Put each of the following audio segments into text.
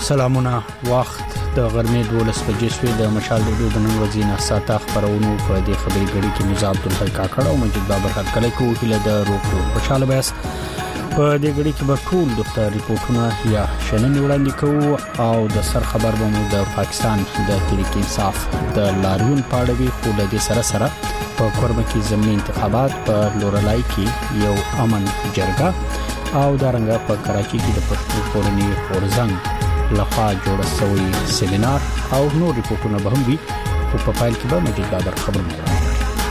سلامونه. وخت د غرمې 12 بجې شوې. د مشال د نن ورځې نه ساته خبرونو په دې خبري غړي کې مزاب عبدالحی کاکړ او مجید بابر حق کله کو هله د روغ خوشاله بیاس په دې غړي کې به ټول د ریپورتونه یا شنن وړاندې کوو او د سر خبر به مو د پاکستان د تحریک انصاف د لاریون پاړوي خو د دې سره سره په کورمه کې ضمني انتخابات په لورلای کې یو امن جرګه او دارنګه په کراچي کې د پښتو فورني اورزنګ لخوا جوړ شوی سیمینار او نور ریپورتونه به هم وي خو په فایل کې به مجید بابر خبرونه راوړي.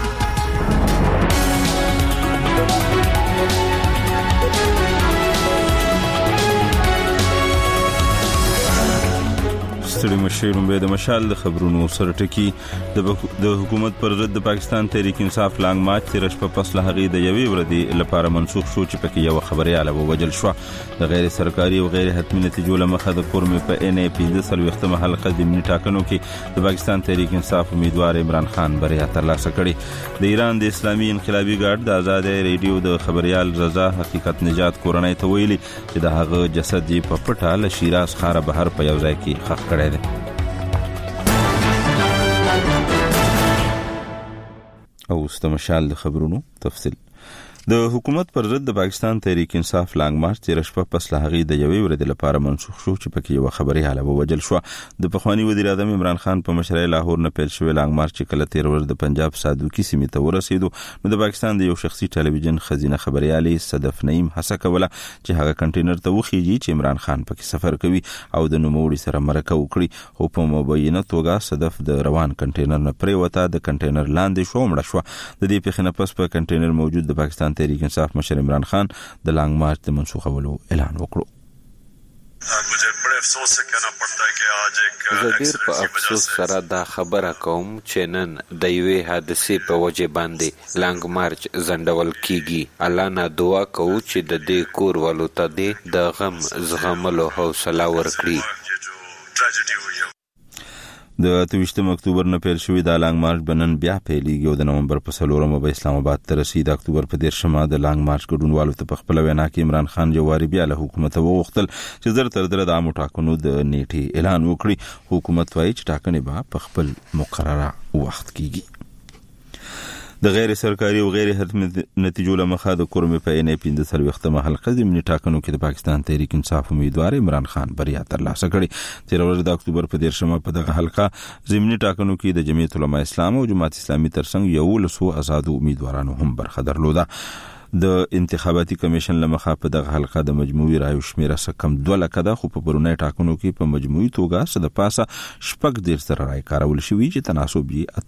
ستړي مشرون به د مشال د خبرونو سره ټکی د حکومت پر ضد د پاکستان تحریک انصاف لانګ مارچ تیرش په پسله هغه د یوې ورځې لپاره منسوخ شو چې پکې یو خبرياله ووجل شو. د غیر سرکاري او غیر حتمي نتیجو لمخه د فورمې په ان ای پی د سلوختمه حلقه د منی ټاکنو کې د پاکستان تحریک انصاف امیدوار عمران خان بریا ترلاسه کړي. د ایران د اسلامي انقلابي ګارد د آزاد ریډیو د خبريال رضا حقیقت نجات کورنۍ ته ویلي چې د هغه جسد یې په پټه له شیراز خاره بهر په یو ځای کې ښخ کړی. او استمشال د خبرونو تفصیل. د حکومت پر ضد د پاکستان تحریک انصاف لانګ مارچ تیرش په پسله هغه د یوې ورځې لپاره منسوخ شو چې پکې یو خبرياله ووجل شو. د پخوانی وزیر اعظم عمران خان په مشرۍ لاهور نه پیل شوی لانګ مارچ کله 13 ورځ د پنجاب سادوکی سیمې ته ورسېدو نو د پاکستان د یو شخصي ټلویزیون خزینه خبريالي صدف نعیم هڅه کوله چې هغه کنټینر ته وخیږي چې عمران خان پکې سفر کوي او د نوموړي سره مرکه وکړي خو په مبینه توګه صدف د روان کنټینر نه پریوته د کنټینر لاندې شو مړه شو. د دې په خنه پس په کنټینر موجود د پاکستان تحریک انصاف عمران خان د لانګ مارچ د منسوخولو اعلان وکړو. مجھے بڑے افسوس سے کہنا پڑتا ہے کہ آج ایک زدیر په افسوس سره دا خبره کوم چې نن د یوې حادثې په وجه باندې لانګ مارچ زندول کیږي. الله نه دعا کوو چې د دې کور والو ته د غم زغملو حوصله ورکړي. د 28 اکتوبر نه پیل شوی د لانګ مارچ بنن بیا پیلېږي او د نومبر په 4 به اسلام آباد ته رسیدي. د اکتوبر په 13 د لانګ مارچ ګډونوالو ته په خپل وینا کې عمران خان جواری بیا له حکومت وغوښتل چې زر تر د عامو ټاکنو د نیټې اعلان وکړي. حکومت وايي چې ټاکنې به په خپل مقرره وخت کیږي. د غیر سرکاري او غیر حتمي نتیجو لمخه د کورمې په ان ای پی د سلوختمه حلقه د منی ټاکنو کې د پاکستان تحریک انصاف امیدوار عمران خان بریا ترلاسه کړي. 13 ورځ د اکتوبر په 13 په دغه حلقه ضمني ټاکنو کې د جمعیت علماء اسلام او جماعت اسلامي ترڅنګ یو لسو آزاد امیدوارانو هم برخه درلوده. د انتخاباتي کمیشن لمخه په دغه حلقه د مجموعي رایو شمیره کم 2 لک ده خو په برونی ټاکنو کې په مجموعي توګه صد پاسه شپږ ډیر سره رای کارول شوی چې تناسب یې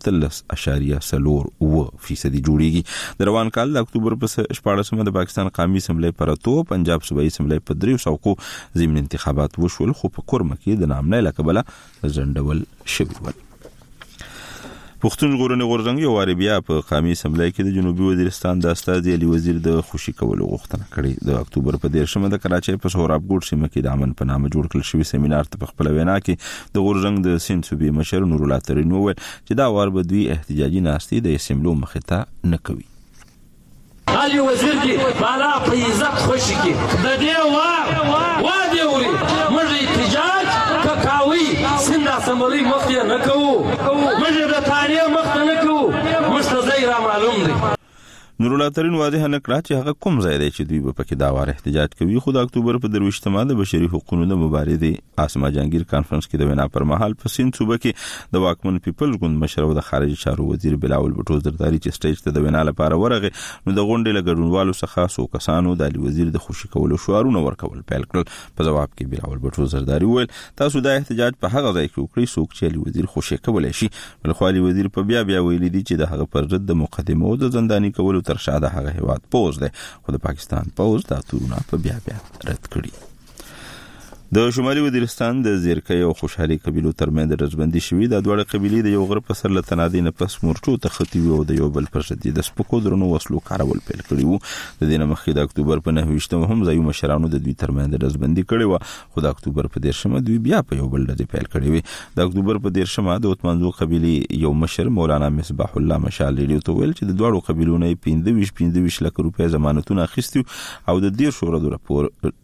13.04% جوړیږي. د روان کال د اکتوبر په 14 د پاکستان قومي اسمبلی پرتو پنجاب صوبایي اسمبلی په 300 ضمن انتخابات وشول خو په کورمه کې د نامنه لکبله ځندول شوی ول. پښتون ژغورنې غورځنګ یو واری بیا په قومي اسمبلی کې د جنوبي وزیرستان د استاد علي وزیر د خوشي کولو غوښتنه کړې. د اکتوبر په 13 د کراچۍ په سوراب ګوټ سیمه کې د امن په نامه جوړ کړل شوی سیمینار ته په خپل وینا کې د غورځنګ د سیند صوبې مشر نور الله ترين وویل چې دا وار به دوی احتجاجي ناستې د اسمبلو مخې ته نه کوي. علي وزیر کې بالا په عزت خوشي کې د دې وا دی وری موږ احتجاج کاوي سیند اسمبلی مخې نه کوو موږ د تاریخ مخې نه کوو مستزي را معلوم دی. نور الله ترين واضح نه کړ چې هغه کوم ځای دی چې دوی په کې دا واره احتجاج کوي. خو د اکتوبر په 23 د بشري حقوقو د مبارزې اسما جهانگیر کانفرنس کې د وینا پر مهال په سیند صوبه کې د واکمن پیپل ګوند مشر او د خارجي چارو وزیر بلاول بټو زرداری چې سټیج ته د وینا لپاره ورغه نو د غونډې لګډونوالو څخه سو کسانو د علي وزیر د خوشي کولو شعارونه ورکول پیل کړل. په جواب کې بلاول بټو زرداری وویل تاسو د احتجاج په هغه ځای کې وکړئ څوک چې علي وزیر خوشي کولای شي. بل خو علي وزیر په بیا ویلي دي چې د هغه پر ضد د مقدمه او د زنداني کولو تر شاده هغه هیواد پوز ده خو د پاکستان پوز دا تورونه په بیا رد کړي. د شمالي وزیرستان د زیرکۍ او خوشحالي قبیلو ترمنځ رزبندي شوې د دوه قبیلې د یو غره په سر له تنادي نه پس مورچو ته ختی او د یو بل پر ضد د سپکو درنو وسلو کارول پیل کړي وو. د دې نه مخکې د اکتوبر په 9 هم ځایو مشرانو د دوی ترمنځ رزبندي کړي و خو د اکتوبر په 13 دوی بیا په یو بل ډزې پیل کړي وي. د اکتوبر په 13 د عثمانزو قبیلې یو مشر مولانا مصباح الله مشال ریډیو ته ویل چې د دوه قبیلو نه 25 لک روپۍ ضمانتونه اخیستي او د 10 ورځو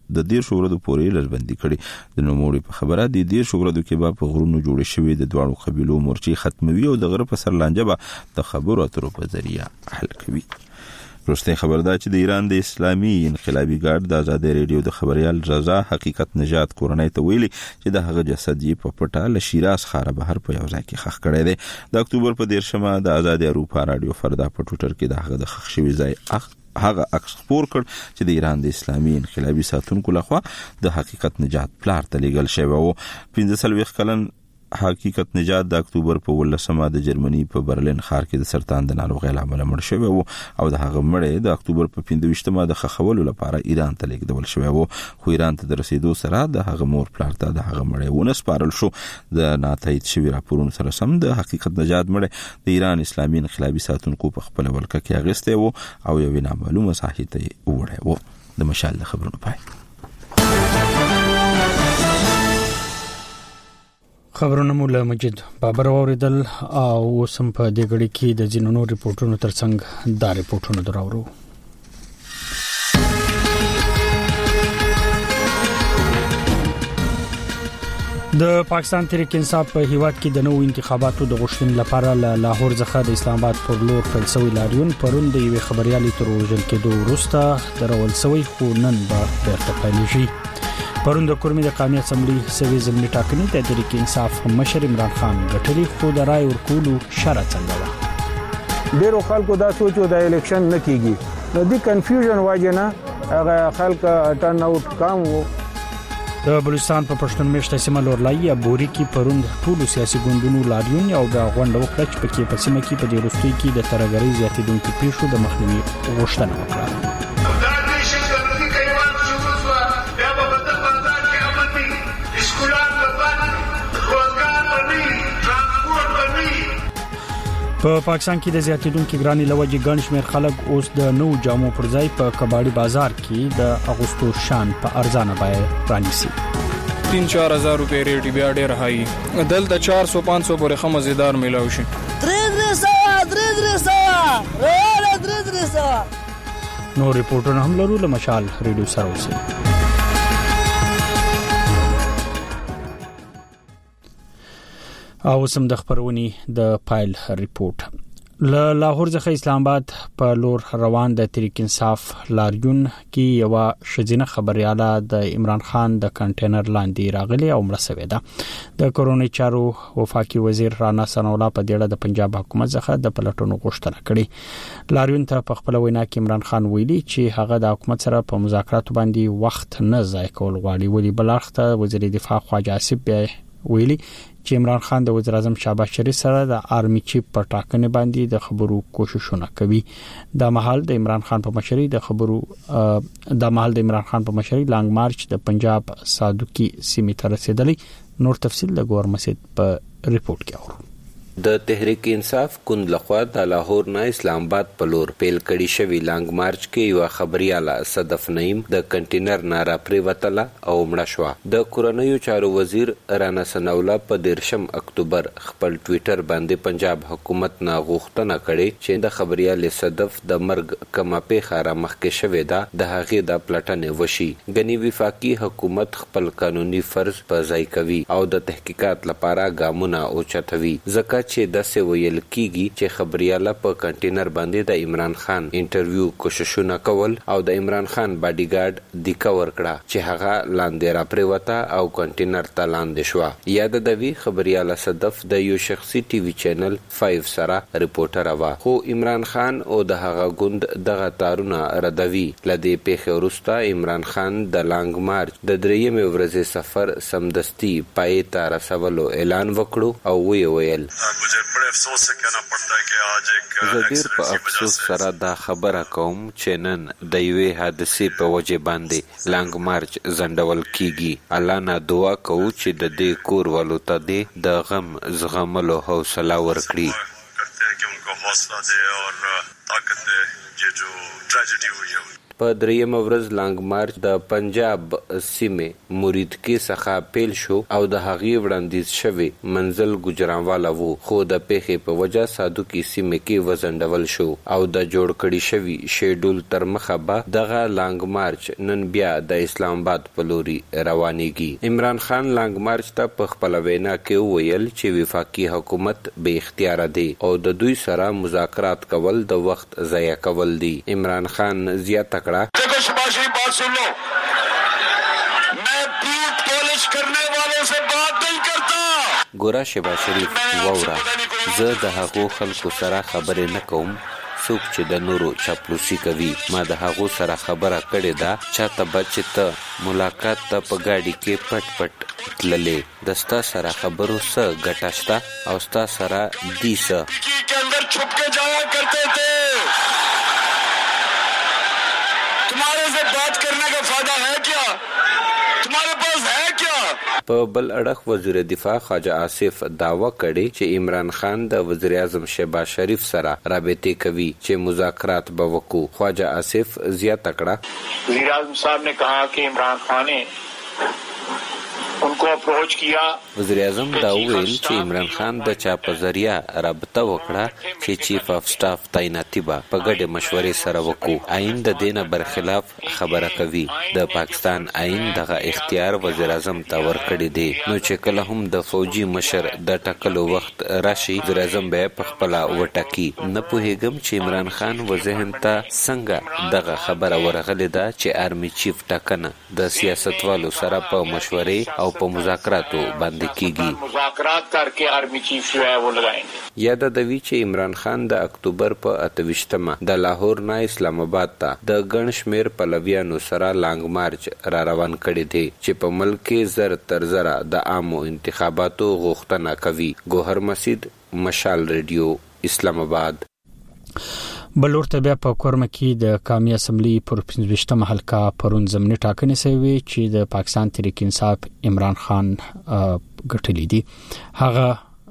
د 10 ورځو پورې لړبندي کړي. د نوموړي په خبره د 10 ورځو کې به په غرونو جوړ شوی د دواړو قبيلو مورچې ختموي او د غره په سر لانجه به د خبرو اترو په ذریعہ حل کوي. روسته خبردار چې د ایران د اسلامي انقلابي ګارد د آزادۍ رادیو د خبريال رضا حقیقت نجات کورنۍ ته ویلي چې د هغه جسد یې په پټه له شیراز ښار بهر په یو ځای کې ښخ کړی دی. د اکتوبر په 13مه د آزادۍ اروپا رادیو فردا په ټوټر کې د هغه د ښخ شوی ځای هغه عکس خپور کړ چې د ایران د اسلامي انقلابي ساتونکو لخوا د حقیقت نجات پلار ته لیږل شوی و. 15 کلن حقیقت نجات د اکتوبر په 18مه د جرمني په برلین ښار کې د سرطان د ناروغۍ لامل مړ شوی و او د هغه مړی د اکتوبر په 15مه د خخولو لپاره ایران ته لیږدول شوی و. خو ایران ته د رسیدو سره د هغه مور پلار ته د هغه مړی ونه سپارل شو. د ناتایید شوی راپورونو سره سم د حقیقت نجات مړی د ایران اسلامي انقلابي ساتونکو په خپل ولکه کې اغسته و او یو نامعلومه ساحې ته وړی و. د مشال خبرونو پای. خبرونه مو له مجید بابر اوریدل او سم په دې غړي کې د جنونو ریپورتونو ترڅنګ دا ریپورتونه دراورو. د پاکستان تحریک انصاف په هیواد کې د نوو انتخاباتو د غوښتنې لپاره له لاهور څخه د اسلام آباد پر لور فلسوي لاریون پرون د یوې خبريالي تر وژل کېدو وروسته درول شوی خو نن به بیرته پیلېږي. پرون د کورمې د قومي اسمبلی سوي ضمني ټاکنې د تحریک انصاف مشر عمران خان غټري خو د رای ورکولو شرط څنګه و. ډیرو خلکو دا سوچو د الیکشن نه کیږي نو د کنفیوژن واجنه هغه خلک ټرن اوټ کم وو. د بلوچستان په پښتون میشته سیمه لورلای بوري کې پرون ټولو سیاسي ګوندونو لاریون او د غونډه وکړه چې پکې په سیمه کې په دې وروستي کې د ترګری زیاتېدونکو پیښو د مخنیوي غوښتنه وکړه. په پاکستان کې د زیاتېدونکو ګرانی لوجې ګڼ شمېر خلک اوس د نو جامو پر ځای په کباړي بازار کې د اغوستو شان په ارزانه بیه رانیسي. 3-4 هزار روپے ریټ بیا ډېر هاي دلته 400-500 پورې خمزیدار ملاوي شي. 300 نو ریپورټونه هم لرو له مشال ریډیو سره اوسئ. او سم د خبرونی د پایل ریپورت له لاهور څخه اسلام آباد په لور روان د تحریک انصاف لاریون کې یو شجنه خبرياله د عمران خان د کنټینر لاندې راغلی او مړ شوی ده. د کورونی چارو وفاقي وزیر رانا سنولا په دیړه د پنجاب حکومت څخه د پلټونو غوښتنه کړې. لاریون ته په خپل وینا کې عمران خان ویلي چې هغه د حکومت سره په مذاکراتو باندې وخت نه ضایع کول غواړي. ولی بلارخته وزیر دفاع خواجه آصف ویلي چې عمران خان د وزیر اعظم شهباز شریف سره د آرمي چیف په ټاکنې باندې د خبرو کوششونه کوي. د محل د عمران خان په مشرۍ لانګ مارچ د پنجاب صادقي سیمې ته رسیدلی. نور تفصیل د ګور مسجد په ریپورت کې اورو. د تحریک انصاف کند لخوا د لاهور نه اسلام آباد په لور پیل کړي شوی لانګ مارچ کې یو خبرياله صدف نعیم د کنټینر نارا پری وتله او مړه شو. د کورنیو چارو وزیر رانا سنولا په 13 اکتوبر خپل ټوئیټر باندې پنجاب حکومت نه غوښتنه کړې چې د خبرياله صدف د مرګ کما پیښه را مخکې شوې ده د هغې د پلټنې وشي. غنی وفاقي حکومت خپل قانوني فرض په ځای کوي او د تحقیقات لپاره ګامونه اوچتوي. ځکه چې د څه ویل کیږي چې خبرياله په کنټینر باندې د عمران خان انټرویو کوششونه کول او د عمران خان باډي ګارد د کور کړه چې هغه لاندې را پریوته او کنټینر ته لاندې شو. یاد د وی خبرياله صدف د یو شخصي ټي وي چینل 5 سره ریپورټر وا خو عمران خان او د هغه ګوند دغه تارونه ردوي. لدی پیښه وروسته عمران خان د لانګ مارچ د 3 ورځې سفر سمدستي پای ته رسولو اعلان وکړو او ویل मुझे बड़े अफसोस से कहना पड़ता है कि आज एक زدیر په افسوس سره دا خبره کوم چې نن د یوې حادثې په وجه باندې لانګ مارچ زندول کیږي. الله نه دعا کوو چې د دې کور والو ته د غم زغملو حوصله ورکړي. करते हैं कि उनको हौसला दे और ताकत दे. ये जो ट्रेजेडी हुई है په دریم ورځ لانګ مارچ د پنجاب سیمه مریدکې څخه پیل شو او د هغې وړاندیز شوی منزل ګجرانوالا وو، خو د پیښې په وجه سادوکي سیمه کې وزنډول شو او د جوړ کړي شوی شیډول تر مخه به دغه لانګ مارچ نن بیا د اسلام آباد په لوري روانېږي. عمران خان لانګ مارچ ته په خپله وینا کې وویل چې وفاقي حکومت بې اختیاره دی او د دوی سره مذاکرات کول د وخت ضایع کول دي. عمران خان زیاته کړه ګوره شهباز شریف واوره، زه د هغو خلکو سره خبرې نه کوم څوک چې د نورو چاپلوسي کوي. ما د هغو سره خبره کړې ده چاته به چې ته ملاقات ته په ګاډي کې پټ پټ تللې، د ستا سره خبرو څه ګټه شته او ستا سره دي په بل اړخ وزیر دفاع خواجه آصف دعوه کړې چې عمران خان د وزیر اعظم شهباز شریف سره رابطې کوي چې مذاکرات به وکړو. خواجه آصف زیاته کړه وزیر اعظم صاحب نے کہا کہ عمران خان نے ان کو اپروچ کیا. وزیر اعظم دا ویل چې عمران خان د چا په ذریعہ رابطه وکړه چې چیف اف سټاف تعیناتي به په ګډه مشورې سره وکړو. آئین د دینه برخلاف خبره کوي. د پاکستان آئین دغه اختیار وزیر اعظم ته ورکړی دی، نو چې کله هم د فوجي مشر د ټاکلو وخت راشي وزیر اعظم به په خپل وټاکي. نه پوهیږم چې عمران خان وذهن ته څنګه دغه خبره ورغلې ده چې آرمي چیف ټاکنه د سیاستوالو سره په مشورې او په مذاکراتو باندې کیږي. مذاکرات کرکے آرمی چیف جو ہے وہ لگائیں گے. یاد دوی چې عمران خان د اکتوبر په 28مه د لاهور نه اسلام آباد ته د ګڼ شمېر پلویانو سره لانګ مارچ را روان کړی دی چې په ملک کې زر تر زره د عامو انتخاباتو غوښتنه کوي. ګوهر مسید، مشال ریډیو، اسلام آباد. بلور ته بیا په کورم کې د قومي اسمبلی پر 15مه حلقه پرون ضمني ټاکنې شوې چې د پاکستان تحریک انصاف عمران خان ګټلې دي. هغه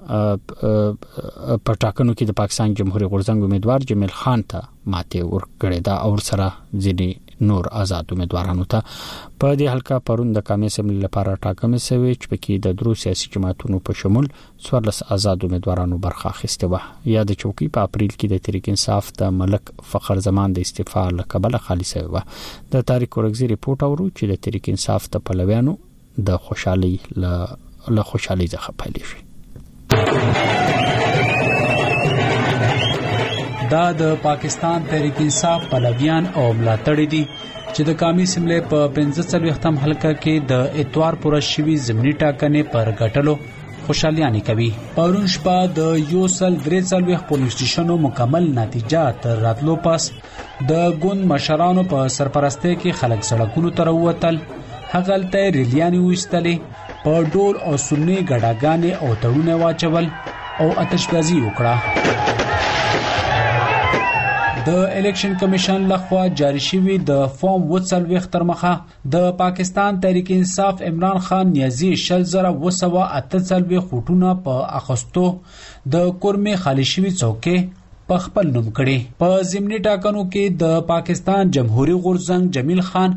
په ټاکنو کې د پاکستان جمهوریت غورځنګ امیدوار جمیل خان ته ماته ورکړې ده او سره ځینې نور آزاد امیدوارانو ته. په دې حلقه پرون د قومي اسمبلی لپاره ټاکنې شوې چې پکې د درو سیاسي جماعتونو په شمول 14 آزاد امیدوارانو برخه اخیسته و. یا د چوکۍ په اپریل کې د تحریک انصاف د ملک فخر زمان د استعفا لقبله خالي شوی و. د تاریخ ورغزي رپورټ اورو چې د تحریک انصاف ته پلویانو د خوشحالي له خوشحالي څخه پیل شي. دا د پاکستان تحریک انصاف پلویان او ملاتړي دي چې د قومي اسمبلی په 45م حلقه کې د اتوار پوره شوي ضمني ټاکنې پر ګټلو خوشحالیانې کوي. پرون شپه د 143 پولیس سټیشنو مکمل نتیجه تر راتلو پاس د ګوند مشرانو په سرپرستۍ کې خلک سړکونو ته راووتل. هغلته ریلیانې وایستلې، په ډول او سنې ګډاګانې او تړونه واچول او آتشبازي وکړه. د الیکشن کمیشن لخوا جاری شوی د فارم 40 تر مخه د پاکستان تحریک انصاف عمران خان نیازی 1948 خوټونه په اخستو د کورمه خالی شوی څوکې په خپل نوم کړي. په ضمني ټاکنو کې د پاکستان جمهوریت غورځنګ جمیل خان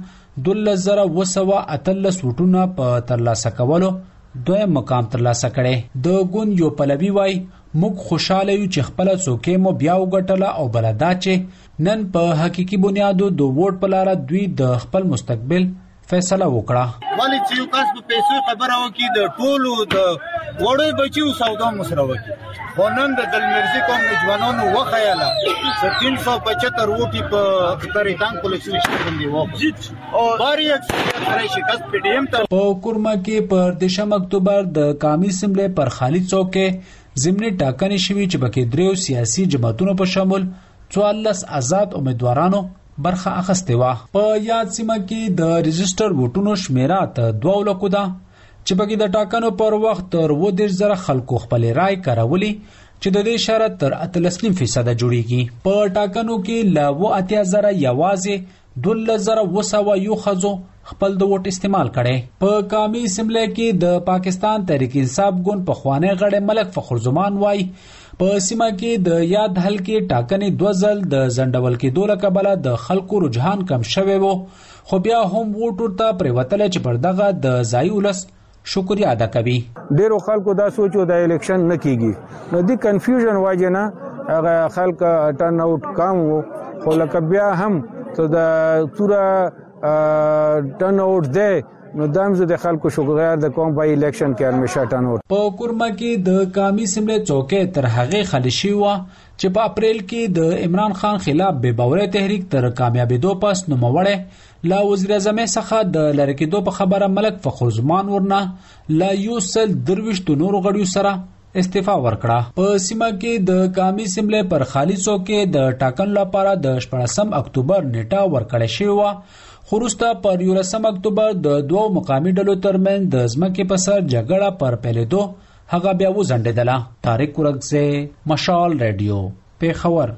12048 وټونه په ترلاسه کولو دویم مقام ترلاسه کړي. د ګوند یو پلوی وای موږ خوشاله یو چې خپل څوکې مو بیا وګټله او بلدا چې نن په حقيقي بنیادو د ووټ په لار دوی د خپل مستقبل فیصله وکړه. ولی چې یو کس په پیسو خبره وکړي د ټولو د وړو بچیو سودا مسره وکړي. خو نن د دلمرزي کوم ځوانانو وخیاله 375 وټي په تاریخان پولیس سټیشن دی وو او باري اکثریت سره شکست پډیم ته په کورما کې پر 10 اکتوبر د قومي اسمبلی پر خالد څوکې ضمني ټاکنې شوې چې پکې دریو سیاسي جماعتونو په شمول 44 آزاد امیدوارانو برخه اخیسته و. په یاد سیمه کې د رجستر ووټونو شمیره ته 2 لک ده چې پکې د ټاکنو پر وخت تر 20,000 خلکو خپل رائے کارولی چې د دې شرط تر 83% جوړیږي. په ټاکنو کې لا 80,000 یوازې 12,000 خزو خپل د ووټ استعمال کړي. په قومي اسمبلی کې د پاکستان تحریک انصاف ګوند په خوانه غړي ملک فخر زمان وای په سیمه کې د یاد حل کې ټاکنې 2 ځل د ځنډول کېدو له کبله د خلکو رجحان کم شوی وو، خو بیا هم ووټ ته پرېوتلی چې پر دغه د ځایي ولس شکریه ادا کوي. ډیرو خلکو دا سوچو د الیکشن نه کیږي، نو دی کنفیوژن وجه نه هغه خلک ټرن آوټ کم وو، خو لکه بیا هم ته د پورا ټرن آوټ دی نو دامزه د خلکو شکرګزار د کوم په الیکشن کې همیشه ټرن آوټ. په کورما کې د قومي سملې چوکې تر هغه خالي شي و چې په اپریل کې د عمران خان خلاف بے باورۍ تحریک تر کامیابېدو پس نوموړی لا وزیر اعظم څخه د لری کېدو په خبره ملک فخرزمان ورنه لا یوسل درویش د نورو غړیو سره استعفا ورکړه. په سیمه کې د قومي سملې پر خالي چوکې د ټاکنو لپاره د 14 اکتوبر نیټه ورکړه شوې و، خو وروسته پر 11 اکتوبر د دوو مقامي ډلو ترمنځ د ځمکې په سر جګړه پر پیلېدو هغه بیا وځنډېدله. طارق ورکزی، مشال رادیو، پیښور.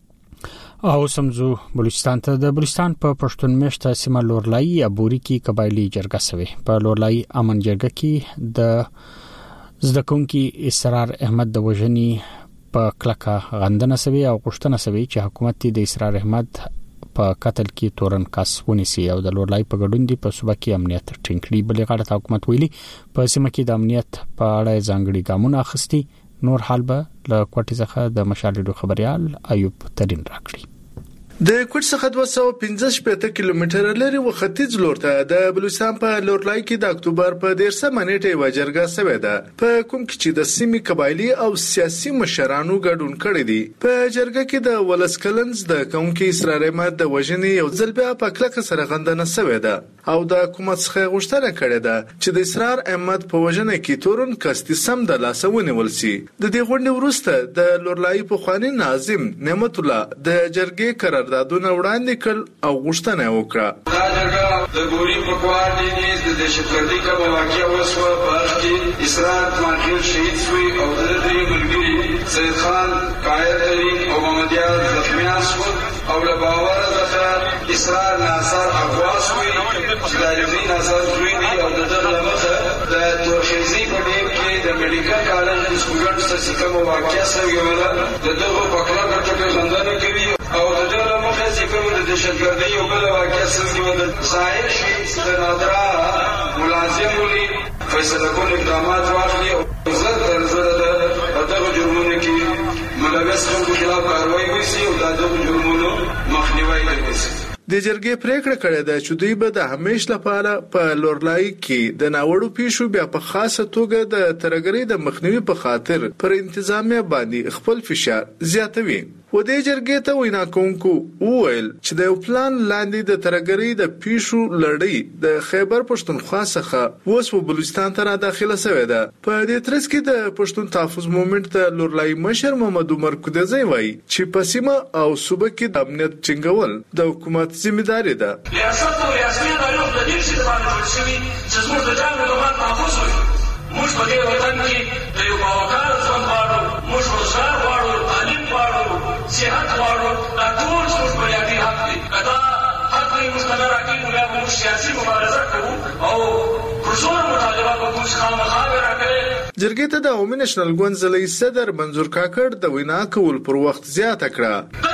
او سمزو بلوچستان ته. د بلوچستان په پښتون میشته سیمه لورلای ابوري کې قبایلی جرګه شوی. په لورلای امن جرګه کې د زدکونکي اسرار احمد د وژنې په کلکه غندنه شوی او غوښتنه شوی چې حکومت د اسرار احمد په قتل کې تورن کس ونیسي او د لورلای په ګډون دی په صوبه کې امنیت ټینګ کړي. بلې غاړه حکومت ویلي په سیمه کې د امنیت په اړه ځانګړي ګامونه اخیستي. نور حال به له کوټې څخه د مشال خبريال ایوب ترين راکړي. د کوټ څخه 215 کیلومتره لري و ختیځ لور ته د بلوچستان په لورلای کې د اکتوبر په 13 منېټه و جرګه شوې ده، په کوم کې چې د سیمې قبایلی او سیاسي مشرانو ګډون کړي دي. په جرګه کې د ولس کلنز د کوم کې اسرار احمد د وژنې یو ځل بیا په کلکه سره غندنه شوې ده او د حکومت څخه غوښتنه کړې ده چې د اسرار احمد په وژنه کې تورن کستی سم د لاسونه ولسي. د دې غونډې وروسته د لورلای په خواني ناظم نعمت الله د جرګې قرار دادونه وړاندې کړ او غوښتنه وکړه. دا جرګه د ګوري په کوار دي د دهشتګردي کومه واقعه وسوه په هغه کې اسرار ماخیل شهید شوی او د دې ملګری سید خان قائد علي او محمد یار زخمیان شو او له باور څخه اسرار ناصر اغواس وی چې د علي ناصر دوی او د دغه مخه د تورخیزي په ډیر کې د میډیکل کالج د سټوډنټ سره کومه واقعه شوی ولا د دغه په کلکه ټکو غندنه کوي او د دغه مخه چې کوم د دهشتګردي او بل واقعه شوی و د ساحل شي د نادرا ملازم ولي فیصله کول اقدامات واخلي او زر د دغه جرمونو کې ملوث خلکو خلاف کاروایی وشي او د دغه جرمونو مخنیوي وشي. د جرګې پریکړه کړې ده چې دوی به د همیش لپاره په لورلای کې د ناوړو پیښو بیا په خاصه توګه د ترګری د مخنیوي په خاطر پر انتظامیه باندې خپل فشار زیاتوي. و دې جرګې ته وینا کوونکو وویل چې د یو پلان لاندې د ترګری د پیښو لړۍ د خیبر پښتونخوا څخه اوس په بلوچستان ته داخله شوې ده. په دې ترڅ کې د پښتون تحفظ مومنت د لورلای مشر محمد عمر کودزی وایي چې په سیمه او صوبه کې د امنیت ټینګول د حکومت ذمہداري ده. ریاست او ریاستي ادارو د دې څه باندې جوړ شوی چې زموږ د ځان د تحفظ وي. موږ په دې وطن کې د یو باوقار ژوند غواړو، موږ روزګار غواړو، تعلیم غواړو، صحت غواړو. دا ټول زموږ بنیادي حق دي. دا حق موږ نه راکړي، بیا موږ سیاسي مبارزه کوو او پرزور مطالبه به موږ خامخا راکړي. جرګې ته د عمومي نېشنل ګوند ضلعي صدر منظور کاکړ د وینا کول پر وخت زیاته کړه.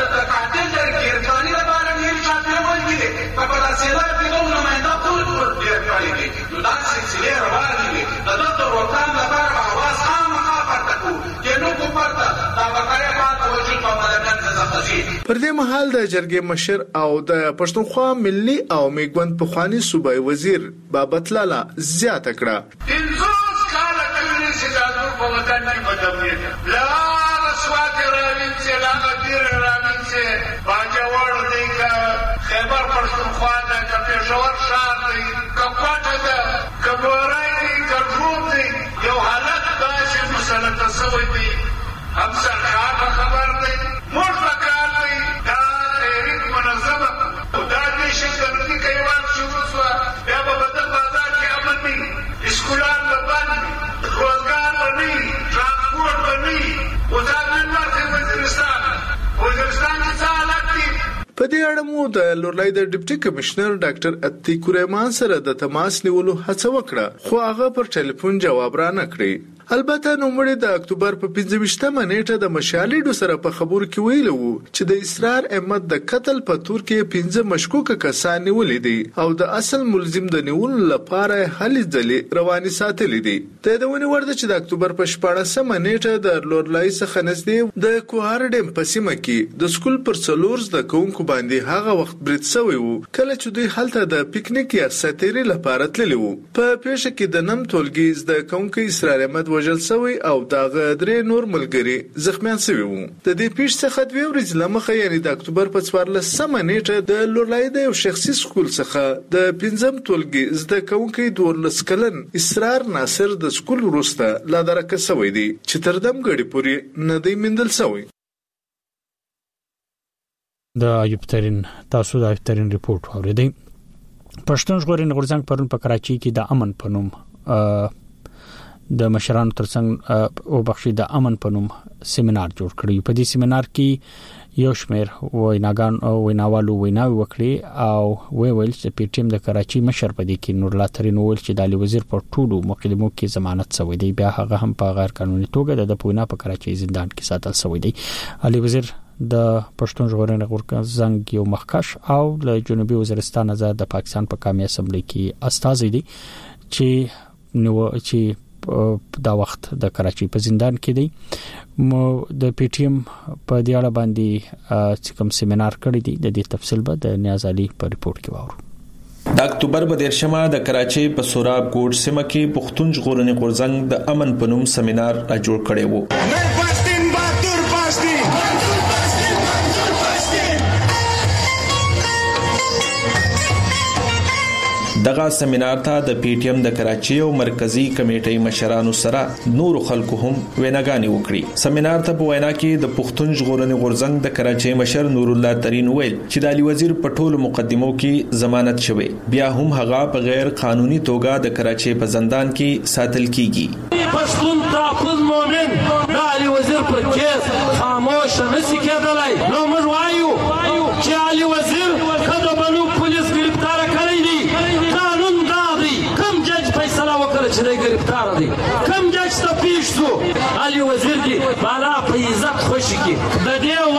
پر دې مهال د جرګې مشر او د پښتونخوا ملي او میګوند پخوانی صوبای وزیر بابت لالا زیاته کړه. 500 کال کړي چې دا په وطن کې بدمنه لا رسوات راوین چې لا غیر راوین چې باجوړ دی کا خیبر پښتونخوا د پېښور شهر دی کپاټه ده کبورای دی کډروم دی یو حالت دا چې مسله تسوي دی هم سرکار خبر دی موږ وکړ دی دا تحریک منظمه او دا د شګردي کیوان شروع شو بیا په بدل بازار کې امن دی اسکولان باندې روزګار باندې ترانسپورت باندې او دا نن ورته وزیرستان کې څه لګي. په دې اړه مو د لورلای د ډیپټي کمشنر ډاکټر اتیک رحمان سره د تماس نیولو هڅه وکړه خو هغه پر ټلیفون جواب را نه کړی. البته نوموړي د اکتوبر په 25مه نیټه د مشالډو سره په خبرو کې ویلي وو چې د اسرار احمد د قتل په تور کې 15 مشکوک کسان نیولې دي او د اصل ملزم د نیولو لپاره هلې ځلې رواني ساتلې دي. د دونه ورده چې د اکتوبر په 14مه نیټه د لورلای څخه نږدې د کوهار ډیم په سیمه کې د سکول پر څلور زده کوونکو باندې هغه وخت برید شوی وو کله چې دوی هلته د پیکنیک یا ساتيري لپاره تللی وو. په پیښه کې د نم ټولګي زده کوونکو اسرار احمد وژل شوی او دغه درې نور ملګري زخمیان شوی وو. د دې پیښې څخه 2 ورځې لمخه یعنی د اکتوبر په 14مه نیټه د لورلای د یو شخصي سکول څخه د 5م ټولګي زده کوونکو 12 کلن اسرار ناصر د سکول وروسته لا درکه شوی دی چې تر دم غړي پوري نه دی مندل شوی. د ایوب ترين تاسو د ایوب ترين ریپورت اوریدئ. پښتون ژغورنې غورځنګ پرون په کراچۍ کې د امن په نوم د مشرانو ترڅنګ او بخښي د امن په نوم سیمینار جوړ کړی. په دې سیمینار کې یو شمېر ویناګان او ویناوالو ویناوي وکړي او ویل چې پی ټی ایم د کراچۍ مشر په دې کې نور الله ترين ویل چې د علي وزیر په ټولو مقدمو کې ضمانت شوی دی. بیا هغه هم په غیر قانوني توګه د پوینا په کراچۍ زندان کې ساتل شوی دی. علي وزیر د پښتون ژغورنې غورځنګ یو مخکش او له جنوبي وزیرستان آزاد د پاکستان په قومي اسمبلی کې استازی دی چې دا وخت د کراچۍ په زندان کې دی. د پی ټی ایم په دې اړه باندې کوم سیمینار کړی دی د دې تفصیل به د نیاز علي په ریپورت کې واورو. د اکتوبر په 13مه د کراچۍ په سوراب کوټ سیمه کې پښتون ژغورنې غورځنګ د امن په نوم سیمینار جوړ کړی وو. دغه سیمینار ته د پی ټی ایم د کراچۍ او مرکزی کمیټې مشرانو سره نور خلکو هم ویناګانې وکړي. سیمینار ته په وینا کې د پښتون ژغورنې غورځنګ د کراچۍ مشر نور الله ترين ویل چې د علي وزیر په ټولو مقدمو کې ضمانت شوی، بیا هم هغه په غیر قانوني توګه د کراچۍ په زندان کې ساتل کیږي. پښتون تعقل مومن د علي وزیر پر کیس خاموش نشي کېدلای. نو موږ وایو چې علي وزیر کله بنو پولیس گرفتار کړی دی. قانون دا دی کوم جج فیصله وکړي چې دی گرفتار دی، کوم جج ته پیښ شو علي وزیر دی بالا په عزت خوشي کی د دې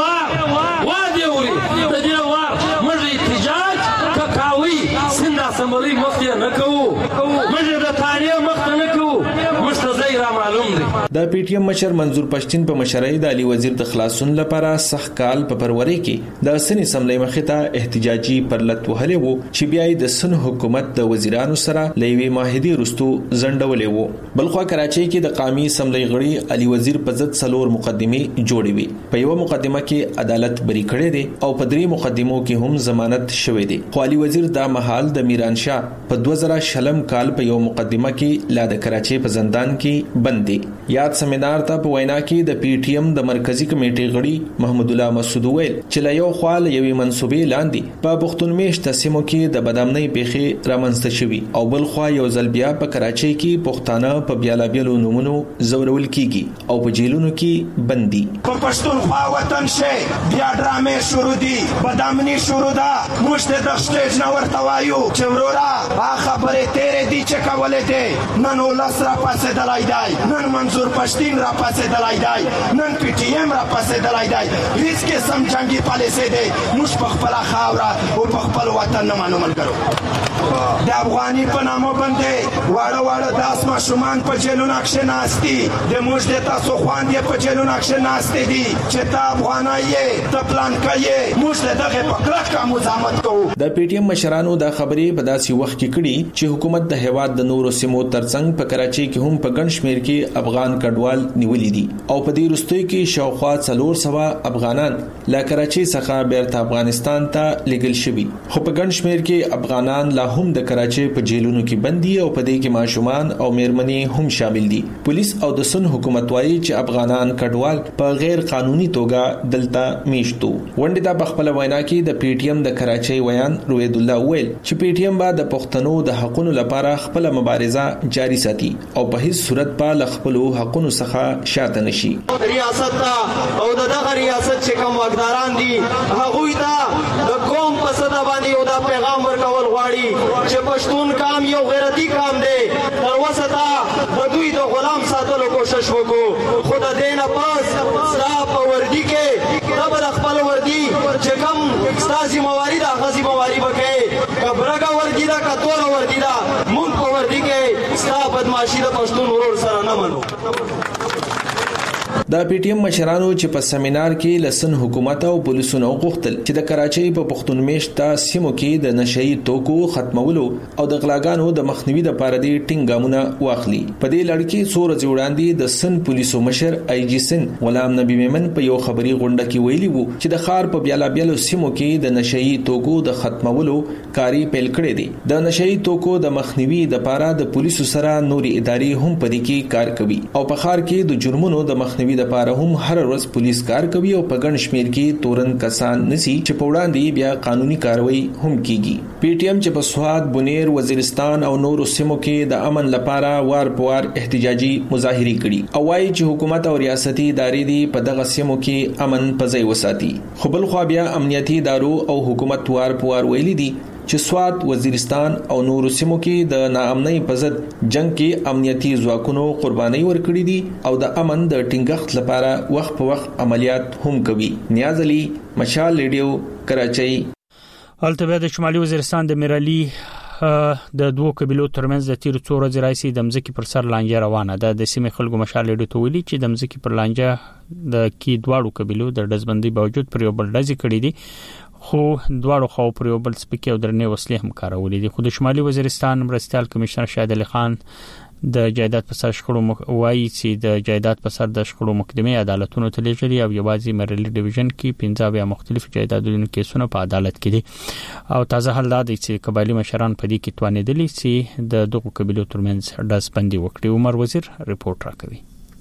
وار دی وری د دې وار موږ احتجاج کاوی سند اسمبلی مخه نه کوو، موږ د تاریخ مخه نه کوو، مستزای را معلوم دی. د پی ټی ایم مشر منظور پښتين په مشرۍ د علي وزیر د خلاصون لپاره سخت کال په فروری کې د سن اسمبلی مخې ته احتجاجي پرلط وهلې وو چې بیا د سن حکومت د وزیرانو سره لوي ماهدي رستو زندولې وو. بلخو کراچۍ کې د قومي اسمبلی غړي علي وزیر په ضد څلور مقدمه جوړې وي. په یو مقدمه کې عدالت بری کړی دی او په درې مقدمو کې هم ضمانت شوی دی. خو علي وزیر دا مهال د میران شاه په 2000 کال په یو مقدمه کې لا د کراچۍ په زندان کې بند دی. یاد سیمینار ته په وینا کې د پی ټی ایم د مرکزی کمیټې غړي محمد الله مسعود ویل چې لا یو خال یوې منسوبې لاندې په پښتون میشت سیمو کې د بدامنۍ پیښې رامنځته شوي او بل خو یو ځل بیا په کراچۍ کې پښتانه په بیلابیلو نومونو زورول کیږي او په جیلونو کې بندي. په پښتونخوا وطن شي بیا ډرامې شروع دي، بدامنۍ شروع ده. موږ ته د سټیج نه ورته وایو چې ورورا خبرې تیرې دي چې کولې دي. نن ولس را پاسې دلای دی، نن منظور پښتين را پاسې دلای دی، نن پی ټی ایم را پاسې دلای دی. هیڅ قسم جنگي پالیسي دی موږ په خپل خاورا او په خپل وطن نه مانو ملګرو. د افغاني په نامه باندې واړه داس ماشومان په جیلونو کې ناشتي د موږ د تاسو خواندې په جیلونو کې ناشتي دي چې تا افغانای ته پلان کوي. موږ دغه په کلکه مزاحمت کوو. د پی ټی ایم مشرانو دا خبرې په داسې وخت کې کړي چې حکومت د هیواد د نورو سیمو ترڅنګ په کراچۍ کې هم په ګڼ شمېر کې افغان کډوال نیولې دي او په دې وروستیو کې شاوخوا 400 افغانان لا کراچۍ څخه بیرته افغانستان ته لېږل شوي. خو په ګڼ شمېر کې افغانان لا هم د کراچۍ په جیلونو کې بندي او په دې کې ماشومان او میرمنې هم شامل دي. پولیس او د سن حکومت وايي چې افغانان کډوال په غیر قانوني توګه دلته میشتو. ونډه د خپل وینا کې د پی ټی ایم د کراچۍ ویان روید الله ویل چې پی ټی ایم با د پښتنو د حقوقو لپاره خپل مبارزه جاری ساتي او په هیڅ صورت په خپل حقونو څخه شاته نشي. ریاست او دغه ریاست چې کوم واکداران دي هغه ته د قوم په صدا باندې یو دا پیغام ورکول غواړي چې پښتون کام یو غیرتی کام دی. تر اوسه د دوی د غلام ساتلو کوشش وکړو خو د دې نه پس ستا په وردی کې د خپل وردی چې کوم ستاسو موارد هغه موارد وکړي کبرګه وردی دا کټوله وردی دا مونږ په وردی کې ستا بدمعشي د پښتون ورور سره نه منو. د پی ټی ایم مشرانو چې په سیمینار کې لسن حکومت او پولیسونو غوښتل چې د کراچۍ په پښتون میشته سیمو کې د نشئی توکو ختمولو او د غلاګانو د مخنیوي لپاره د ټینګامونه واخلي. په دې لړ کې څو ورځې وړاندې د سن پولیسو مشر آی جی سن غلام نبی میمن په یو خبري غونډه کې ویلي وو چې د ښار په بیلابیلو سیمو کې د نشئی توکو د ختمولو کاری پیل کړی دی. د نشئی توکو د مخنیوي لپاره د پولیسو سره نوري ادارې هم په دې کې کار کوي او په ښار کې د جرمونو د مخنیوي د لپاره هم هر ورځ پولیس کار کوي او په ګڼ شمیر کې تورن کسان نسی چې په وړاندې بیا قانوني کاروایی هم کیږي. پی ټی ایم چې په سواد، بنیر، وزیرستان او نورو سیمو کې د امن لپاره وار په وار احتجاجي مظاهرې کړي او وايي چې حکومت او ریاستي ادارې دي په دغه سیمو کې امن په ځای وساتي. خو بل خو بیا امنیتي ادارو او حکومت وار په وار ویلي دي چې سواد، وزیرستان او نورو سیمو کې د ناامنۍ په ضد جنگ کې امنیتي ځواکونو قرباني ورکړي دي او د امن د ټینګښت لپاره وخت په وخت عملیات هم کوي. نیاز علي، مشال ریډیو، کراچۍ. البته د شمالي وزیرستان د میرالي د دوه قبيلو ترمنځ د تیر څو ورځې راځي د مزکی پر سر لانجه روانه ده. د سیمې خلکو مشال ریډیو ته ویلي چې د مزکی پر لانجه د کی دواړو قبيلو د دزبندۍ باوجود پر یو بل ډزې کړې دي خو دواړو خو پر یو بل سپکې او درنې وسلې هم کارولې دي. خو د شمالي وزیرستان مرستيال کمشنر شاهد علي خان د جایداد په سر شخړو وایي چې د جایداد په سر د شخړو مقدمه عدالتونو ته لیږلي او یوازې مرلی ډیویژن کې 15 مختلف جایدادونو کیسونه په عدالت کې دي او تازه حل دا دی چې قبایلی مشران په دې کې توانېدلي چې د دغو قبیلو ترمنځ ډزبندي وکړي. عمر وزیر رپورت راکوي.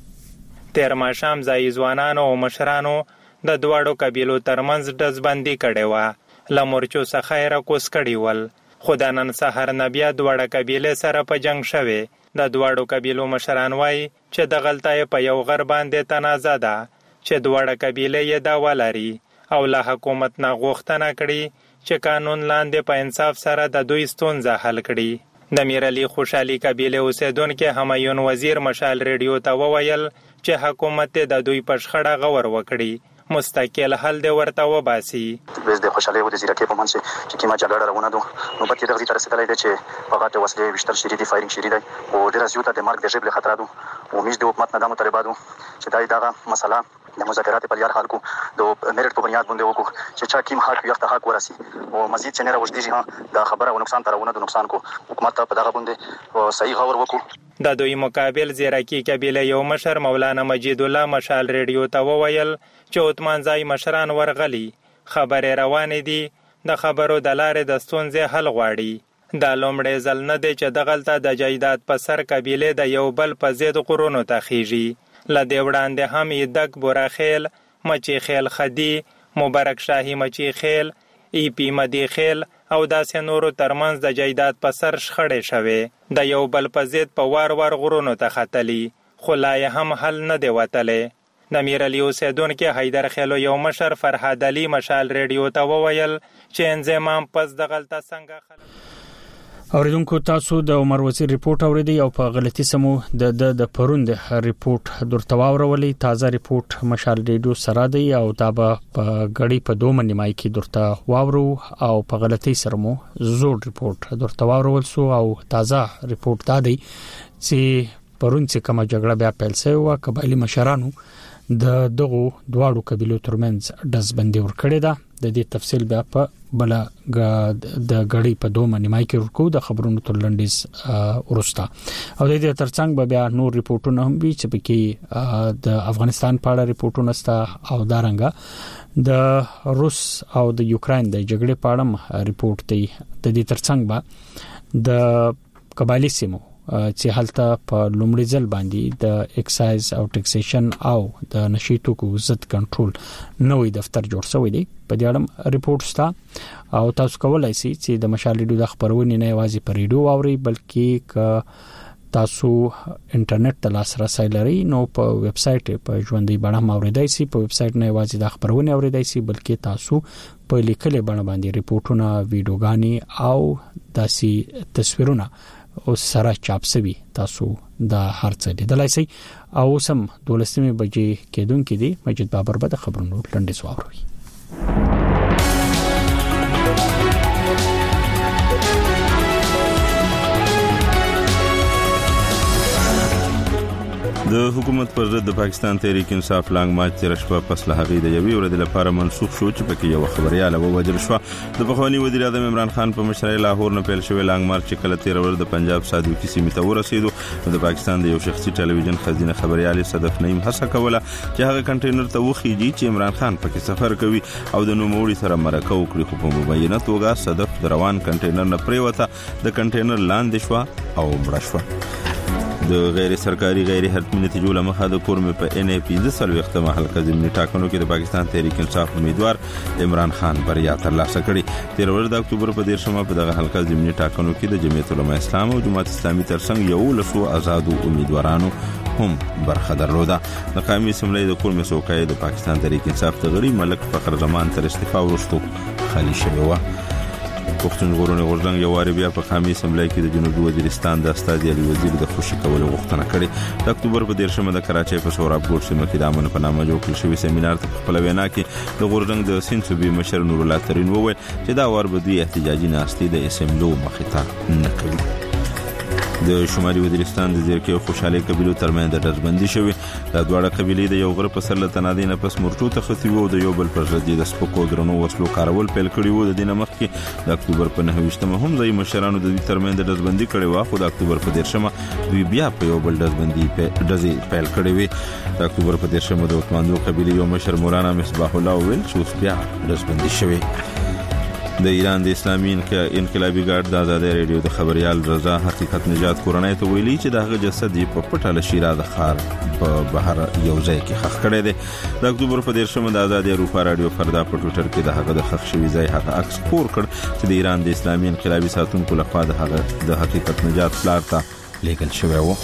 تیر ماښام ځای ځوانانو او مشرانو د دواړو قبیلو ترمنځ ډزبندي کړې وه. له مورچو څخه یې راکوز کړي ول خو د نن سهار نه بیا دواړه قبیلې سره په جنګ شوې. د دواړو قبیلو مشران وایي چې د غلطۍ په یو غر باندې تنازع ده چې دواړه قبیلې یې دا ولري او له حکومت نه غوښتنه کړي چې قانون لاندې په انصاف سره د دوی ستونزه حل کړي. د میرعلي خوشحالي قبیلې اوسیدونکو همایون وزیر مشال ریډیو ته وویل چې حکومت د دوی په شخړه غور وکړي مستقل حل دی ورته وباسي. وز د خوشاله و د زیرکې په منځ کې کیما جګړه روانه ده نو په دې تر رسیدلای دی چې په غاټه وسلې وشتل شری دی فایرینګ شری دی او ډیر زیاته د مرګ د جبل خطر ده او میز د حکومت نه د مطالباتو چې دغه مسله د مذاکرات په لار حل کو د میرټ په بنیاد باندې وکړو چې چا کیم حق یو حق ورسي او مزید چې نه راوځي ها دا خبره او نقصان ترونه د نقصان کو حکومت په دغه باندې صحیح غور وکړو. د دوی مقابل زیرکی قبیله یو مشر مولانا مجید الله مشال ریډیو ته وویل چې عثمان زای مشران ورغلي خبره روانې دي د خبرو د لارې د ستونزې حل غواړي. دا لومړی ځل نه دی چې دغلته د جایداد په سر قبیله د یو بل په ضد قرونو ته خېږي. له دې وړاندې هم یدک بوراخیل، مچی خیل خدی، مبارک شاهی مچی خیل، ای پی مدی خیل او داسې نورو ترمنځ د جایداد په سر شخړې شوې د یو بل په ضد په وار وار غرونو ته ختلي خو لا یې هم حل نه دی وتلی. د میرعلي اوسیدونکو حیدر خیلو یو مشر فرهاد علي مشال ریډیو ته وویل چې انضمام پس د غلطه څنګه اوریدونکو تاسو د عمر وزیر ریپورت اوریدي او په غلطي سمو د پروند ریپورت درته واورولې. تازه ریپورت مشال ریډیو سره دی او دا په غړي په دوه نیمای کې درته واورو او په غلطي سره مو زوړ ریپورت درته واورول سو او تازه ریپورت دا دی چې پرون چې کومه جګړه بیا پیل شوه او قبایلی مشرانو د دغو دواړو قبیلو ترمنځ ډزبندي ورکړې ده. د دې تفصیل بیا په بل د غړي په دوه نیمای کې ورکو د خبرونو تر لنډیز ورستا او د دې ترڅنګ بیا نور ریپورتونه هم وی چې پکې د افغانستان په اړه ریپورتونه ستا او دارنګه د روس او د یوکرين د جګړې په اړه ریپورت دی. د دې ترڅنګ به د قبایلی سیمو چې هلته په لومړي ځل باندې د ایکسایز او ټیکسیشن او د نشي توکو ضد کنټرول نوې دفتر جوړ شوی دی. په دې اړه ریپورت ستا او تاسو کولای شئ چې د مشال ریډیو د خبرونې نه یوازې په ریډیو اوري بلکې ک تاسو انټرنیټ ته لاسرسي لرئ نو په ویب سټ په ژوندۍ بڼه اوریدای شئ. په ویب سټ نه یوازې د خبرونه اوریدای شئ بلکې تاسو په لیکلې بڼه باندې ریپورتونه، ویډیوګانې او داسي تصویرونه او سره چاپ شوی تاسو د هر څه لیدلای شئ. او سم 12 بجې کېدونکې دي. مجید بابر به د خبرونو لنډیز واوروي. د حکومت پر ضد د پاکستان تحریک انصاف لانګ مارچ تیر شپه پس له هغې د یوې ورځې لپاره منسوخ شو چې پکې یو خبرياله ووژل شو. د پخوانی وزیر اعظم عمران خان په مشرۍ لاهور نه پیل شوی لانګ مارچ کله تیر ورځ د پنجاب صادقي سیمې ته ورسېدو. د پاکستان د یو شخصي ټلویزیون خزینه خبرياله صدف نعیم هڅه کوله چې هغه کنټینر ته وخیږي چې عمران خان پکې سفر کوي او د نوموړي سره مرکه وکړي، خو په مبینه توګه صدف د روان کنټینر نه پریوته، د کنټینر لاندې شو او مړه شو. د غیر سرکاري غیر حتمي نتیجو لمخه د کورم په ان ای پی د سلوختمه حلقه ضمني ټاکنو کې د پاکستان تحریک انصاف امیدوار عمران خان بریا ترلاسه کړې. 13 د اکتوبر په 13 په دغه حلقه ضمني ټاکنو کې د جمعیت العلماء اسلام او جماعت اسلامي ترڅنګ یو لسو آزادو امیدوارانو هم برخه درلوده. د قومي اسمبلی د کورم سوکای د پاکستان تحریک انصاف تغری ملک فخر زمان تر استعفا وروسته خالی شوی و. پښتون ژغورنې غورځنګ یو واری بیا په قومي اسمبلی کې د جنوبي وزیرستان د استاد علي وزیر د خوشي کولو غوښتنه کړې. د اکتوبر په 13 د کراچۍ په سوراب ګوټ سیمه کې د امن په نامه جوړ شوی سیمینار ته خپل وینا کې د غورځنګ د سین صوبې مشر نور الله ترين وویل چې دا وار به دوی احتجاجي ناستې د اسمبلو مخې ته نه کوي. د شمالي وزیرستان د زیرکې او خوشحالي قبيلو ترمنځ د ډزبندي شوی. د دوړه قبيلې د یو غره په سر له تنادي نه پس مرچو ته ختی وو د یو بل پر ضد د سپکو درنو وسلو کارول پیل کړی وو. د دینه مخ کې د اکتوبر په 9 هم ځای مشرانو د ترمنځ د ډزبندي کړي وا، خو د اکتوبر په 13 دوی بیا په یو بل ډزبندي پیل کړی وي. د اکتوبر په 13 د عثمانو قبيلې یو مشر مولانا مصباح الله ویل چې اوس بیا ډزبندي شوی. د ایران د اسلامي انقلابي ګارد د آزادۍ رادیو د خبريال رضا حقیقت نجات کورنۍ ته ویلي چې دغه جسد په پټه له شیرا د خار په بهر یو ځای کې خښ کړی دی. د اکتوبر په 13 د آزادۍ اروپا رادیو فردا په ټویټر کې د هغه د خښ شوی ځای هغه عکس خپور کړ چې د ایران د اسلامي انقلابي ساتونکو لخوا د هغه د حقیقت نجات پلار ته لیږل شوی و.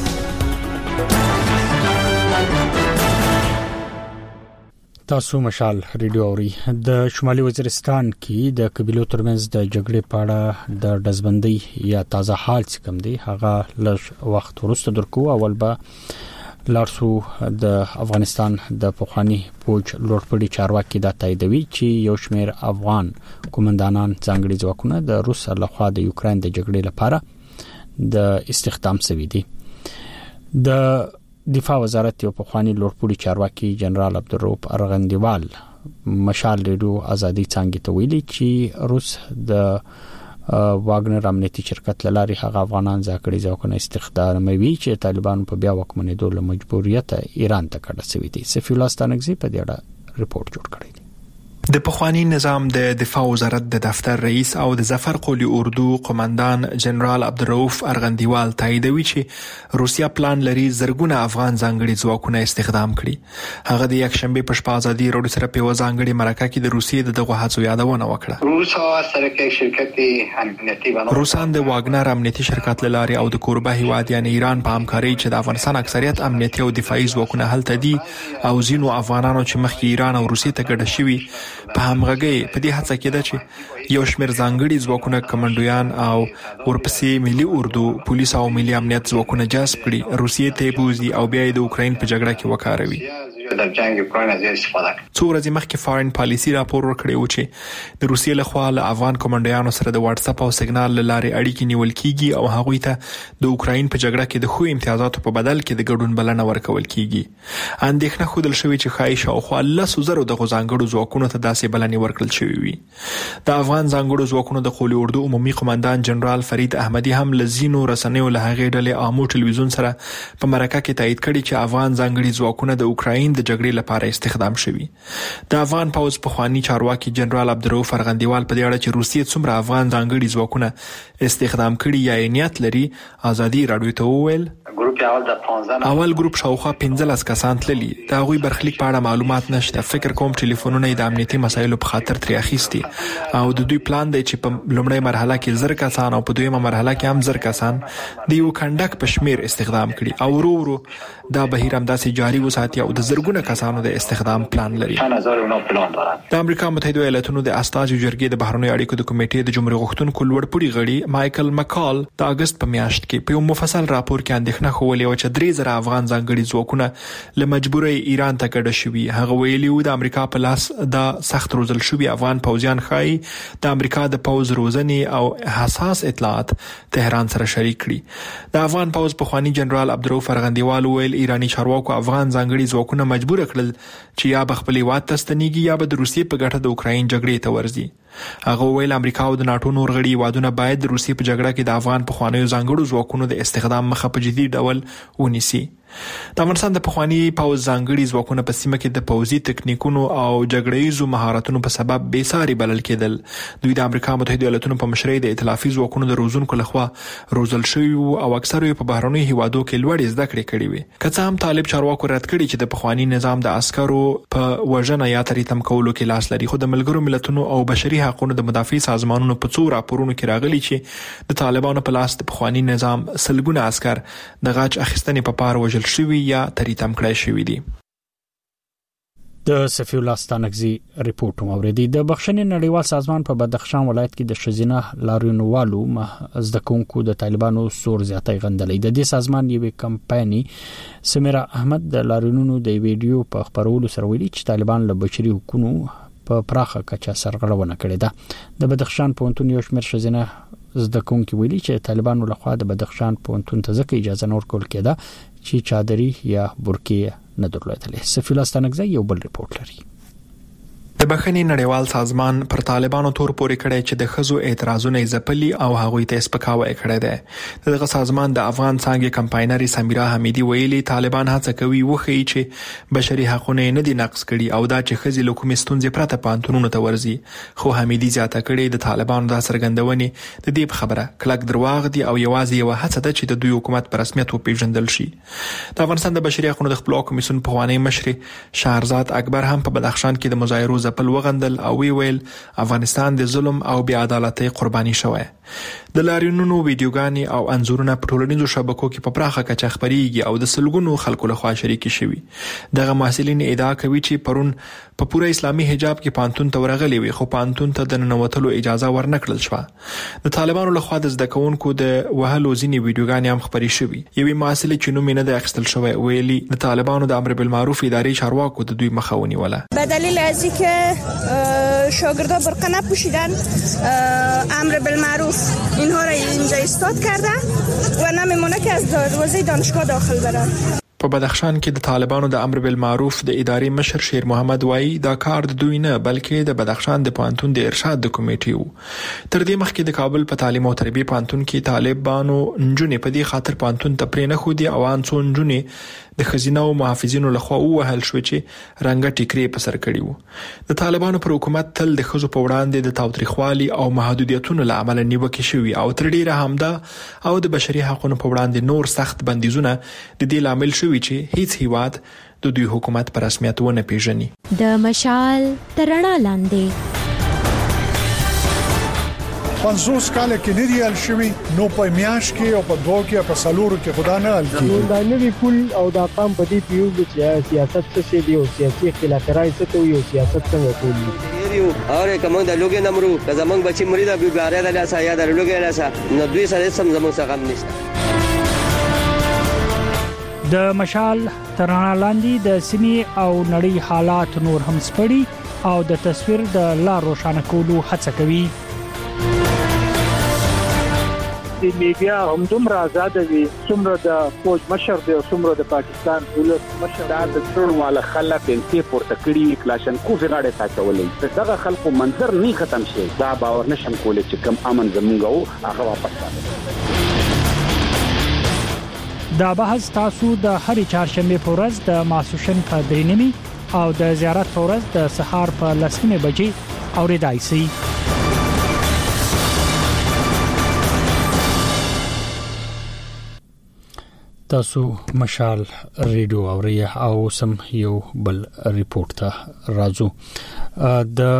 تاسو مشال ریډیو اوري. د شمالي وزیرستان کې د قبيلو ترمنځ د جګړې په اړه د ډزبندۍ یا تازه حال څه کم دی هغه لږ وخت وروسته درکو. اول به لارسو د افغانستان د پخوانی پوج لوړپوړي چارواکي دا تاییدوي چې یو شمېر افغان قومندانان ځانګړي ځواکونه د روس لخوا د یوکرين د جګړې لپاره د استخدام شوي دي. د دفاع وزارت یو پخوانی لوړپوړي چارواکي جنرال عبدالرؤف ارغندیوال مشال ریډیو ازادي څنګه ته ویلي چې روس د واګنر امنیتي شرکت لاري هغه افغانان ځکړي ځکه استخداموي چې طالبان په بیا وکمنېدو له مجبوریت ایران ته کډه شوی دي. سفیر الله ستانګزي په دې اړه ریپورت جوړ کړی دی. د پخوانی نظام د دفاع وزارت د دفتر رئیس او د ظفر قولی اردو قومندان جنرال عبدالرؤف ارغندیوال تاییدوي چې روسیا پلان لري زرګونه افغان ځانګړي ځواکونه استخدام کړي. هغه د یک شنبه په شپه ازادي روډ سره په وځانګړي مرکه کې د روسیې دغه هڅو یادونه وکړه. روسان د واګنر امنیتي شرکت لاري او د کوربه هیواد یعنی ایران په همکاري چې د افغانستان اکثریت امنیتي او دفاعي ځواکونه هلته دي او ځینو افغانانو چې مخکې ایران او روسیې ته ګډ شوي په همغږي په دې هڅه کې ده چې یو شمېر ځانګړي ځواکونه کمانډویان او ورپسې ملي اردو پولیس او ملي امنیت ځواکونه جذب کړي، روسیې ته بوزي او بیا د اوکراین په جګړه کې وکاروي. در جنگ اوکراین از استفاده کړي. څو ورځې مخکې فارن پالیسي راپور ورکړی و چې د روسیې لخوا له افغان کمانډویانو سره د واتس اپ او سیګنال لارې اړیکې نیول کیږي او هغوی ته د اوکراین په جګړه کې د خو امتیازاتو په بدل کې د ګډون بلنه ورکول کیږي. اندېښنه خوده شوې چې خایش او خو الله سوزرو د غوځانګړو ځواکونو ته داسې بلنې ورکړل شوې وي. د افغان ځانګړو ځواکونو د قولی اردو عمومي قومندان جنرال فرید احمدي هم لزینو رسنیو له هغې ډلې آمو ټلویزیون سره په مرکه کې تایید کړي چې افغان ځانګړي ځواکونه د اوکراین د جګړې لپاره استخدام شوي. د افغان پوځ پخوانی چارواکي جنرال عبدالرؤف ارغندیوال په دې اړه چې روسیې څومره افغان ځانګړي ځواکونه استخدام کړي یا نیت لري ازادي راډیو ته وویل اول ګروپ شاوخوا 15 کسان تللي. د هغوی برخلیک په اړه معلومات نشته. فکر کوم ټلیفونونه د امنیتي مسایلو په خاطر ترې اخیستي او د د دوی پلان دی چې په لومړی مرحله کې 1000 کسان او په دویمه مرحله کې هم 1000 کسان د یو کندک په شمیر استخدام کړي او ورو ورو دا بهیر هم داسې جاری وساتي او د زرګونه کسانو د استخدام پلان لري. د امریکا متحده ایالاتونو د استازو جرګې د بهرنیو اړیکو د کمیټې د جمهوریت غوښتونکو لوړپوړي غړي مایکل مکال د اگست په میاشت کې په یو مفصل راپور کې اندېښنه ښودلې و چې 3000 افغان ځانګړي ځواکونه له مجبورۍ ایران ته کډه شوي. هغه ویلي و د امریکا په لاس د سخت روزل شوي افغان پوځیان ښایي د امریکا د پوځ روزنې او حساس اطلاعات تهران سره شریک کړي. د افغان پوځ پخوانی جنرال عبدالرؤف ارغندیوال ویل ایرانی چارواکو افغان ځانګړي ځواکونه مجبور کړل چې یا به خپل هیواد ته ستنېږي یا به د روسیې په ګټه د اوکراین جګړې ته ورځي. هغه ویل امریکا او د ناتو نور غړي هیوادونه باید د روسیې په جګړه کې د افغان پخوانیو ځانګړو ځواکونو د استخدام مخه په جدي ډول ونیسي. د افغانستان د پخوانی پوځ ځانګړي ځواکونه په سیمه کې د پوځي تکنیکونو او جګړه‌یزو مهارتونو په سبب بې ساري بلل کېدل. دوی د امریکا متحده ایالاتونو په مشرۍ د ائتلافي ځواکونو د روزونکو لخوا روزل شوي او اکثره په بهرنیو هیوادو کې لوړې زده کړې کړې وي. که څه هم طالب چارواکو رد کړي چې د پخوانی نظام د عسکرو په وژنه یا تریتم کولو کې لاس لري، خو د ملګرو ملتونو او بشري حقوقو د مدافع سازمانونو په څو راپورونو کې راغلي چې د طالبانو په لاس د پخوانی نظام سلګونه عسكر د غاچ اخیستنې په پار وژل شوي یا تریتم کړای شوي دي. د صفی الله ستانکزی ریپورت موردی د بخښنې نړیوال سازمان په بدخشان ولایت کې د شزینه لاریونوالو زدکونکو د طالبانو سور زیاتې غندلې. د دې سازمان یوې کمپایني سمیرا احمد د لاریونونو د ویډیو په خبرولو سره ویلي چې طالبان له بشري حقوقو په پراخه کچه سرغړونه کړې ده. د بدخشان پوهنتون یو شمېر شزینه زدکونکو ویلي چې طالبانو لخوا د بدخشان پوهنتون ته ځکه اجازه نه ورکول کېده چې چادري یا برقې نه درلودلې. صفی الله ستانکزی یو بل ریپورت لري. د بخښنې نړیوال سازمان پر طالبانو تور پورې کړی چې د خزو اعتراضونه ځپلي او هغوی ته سپکاوی کړی دی. دغه سازمان د افغان څنګه کمپاینر سمیرا حمیدی ویلي طالبان هڅه کوي وخی چې بشري حقوقونه نه دي نقض کړي او دا چې خزي لکومې ستونزې پرته پانتونونو ته ورځي. خو حمیدی زیاته کړي د طالبانو د سرګندونې د دې خبره کلک درواغ دي او یوازې یو هڅه ده چې د دوی حکومت پر رسمیت وپیژندل شي. د افغانستان د بشري حقوقو د خپلواک کمیسیون په خوانی مشر شهرزاد اکبر هم په بدخشان کې د مظاهرو ځپل وغندل او ویل افغانستان د ظلم او بې عدالتۍ قرباني شوی. د لاریونونو ویډیوګانې او انځورونه په ټولنیزو شبکو کې په پراخه کچه خبريږي او د سلګونو خلکو لخوا شریک شوي. دغه محصلین ادعا کوي چې پرون په پوره اسلامي حجاب کې پانتون ته ورغلي وي خو پانتون ته د ننوتلو اجازه ورنکړل شوه. د طالبانو لخوا د زده کوونکو د وهلو ځینې ویډیوګانې هم خبري شوي. یوې محصلې چې نوم نه د اخیستل شوی ویلي د طالبانو د امر بالمعروف ادارې چارواکو د دوی مخه ونیوله. به دلیل از اینکه شاگردان برقه نپوشیدن امر بالمعروف اینها را اینجا ایستاد کرده و نمیمونه که از دروازه دانشگاه داخل برن. په بدخشان کې د طالبانو د امر بالمعروف د ادارې مشر شیر محمد وایي دا کار د دوی نه بلکې د بدخشان د پوهنتون د ارشاد د کمیټې وو. تر دې مخکې د کابل په تعلیم او تربیه پوهنتون کې طالبانو نجونې په دې خاطر پوهنتون ته پرې نه خودي او ان څو نجونې د خزینه او محافظینو لخوا وهل شو چې رنګ ټیکري په سر کړی وو. د طالبانو پر حکومت تل د خزو په وړاندې د تاوتریخوالي او محدودیتونو له امله نیوکې شوي او تر ډیره همدا او د بشري حقوقو په وړاندې نور سخت بندیزونه د دې لامل شوي چې هیڅ هیواد د دوی حکومت پر رسمیت ونه پیژني. د مشال ترنا لاندې 50 کال کې نه دی شوی نو په میاش کې او په دوه کې په سالورو کې خدا نه الکی دا نوی پول او دا قام په دې پیو چې سیاست څه دی او سیاسي اختلافات څه ته یو سیاست څنګه کوي اور کوم د لوګي نمرو که زمنګ بچی مرید ابي ګاره د لاسه یا د لوګي لاسه نو دوی سره سم زموږ څخه غم نشته. د مشال ترنا لاندې د سیمې او نړۍ حالات نور هم سپړي او د تصویر د لا روښانه کولو هڅه کوي. د میډیا هم دومره آزاد وي څومره د فوج مشر دی او څومره د پاکستان ولس مشر د څړواله خلک انتي پورته کړي کلاشنکوف غاړه تاچولې دغه خلکو منظر نه ختم شي دا باور نشم کولای چې کم امن زمونږ هغه واپس راځي. دا بحث تاسو د هرې چهارشنبه په ورځ د ماسوشن په 3:30 او د زیارت په ورځ د سهار په 10:00 بجې اوریدای شئ. تاسو مشال ریډیو اوري او سم یو بل ریپورت ته راځو. د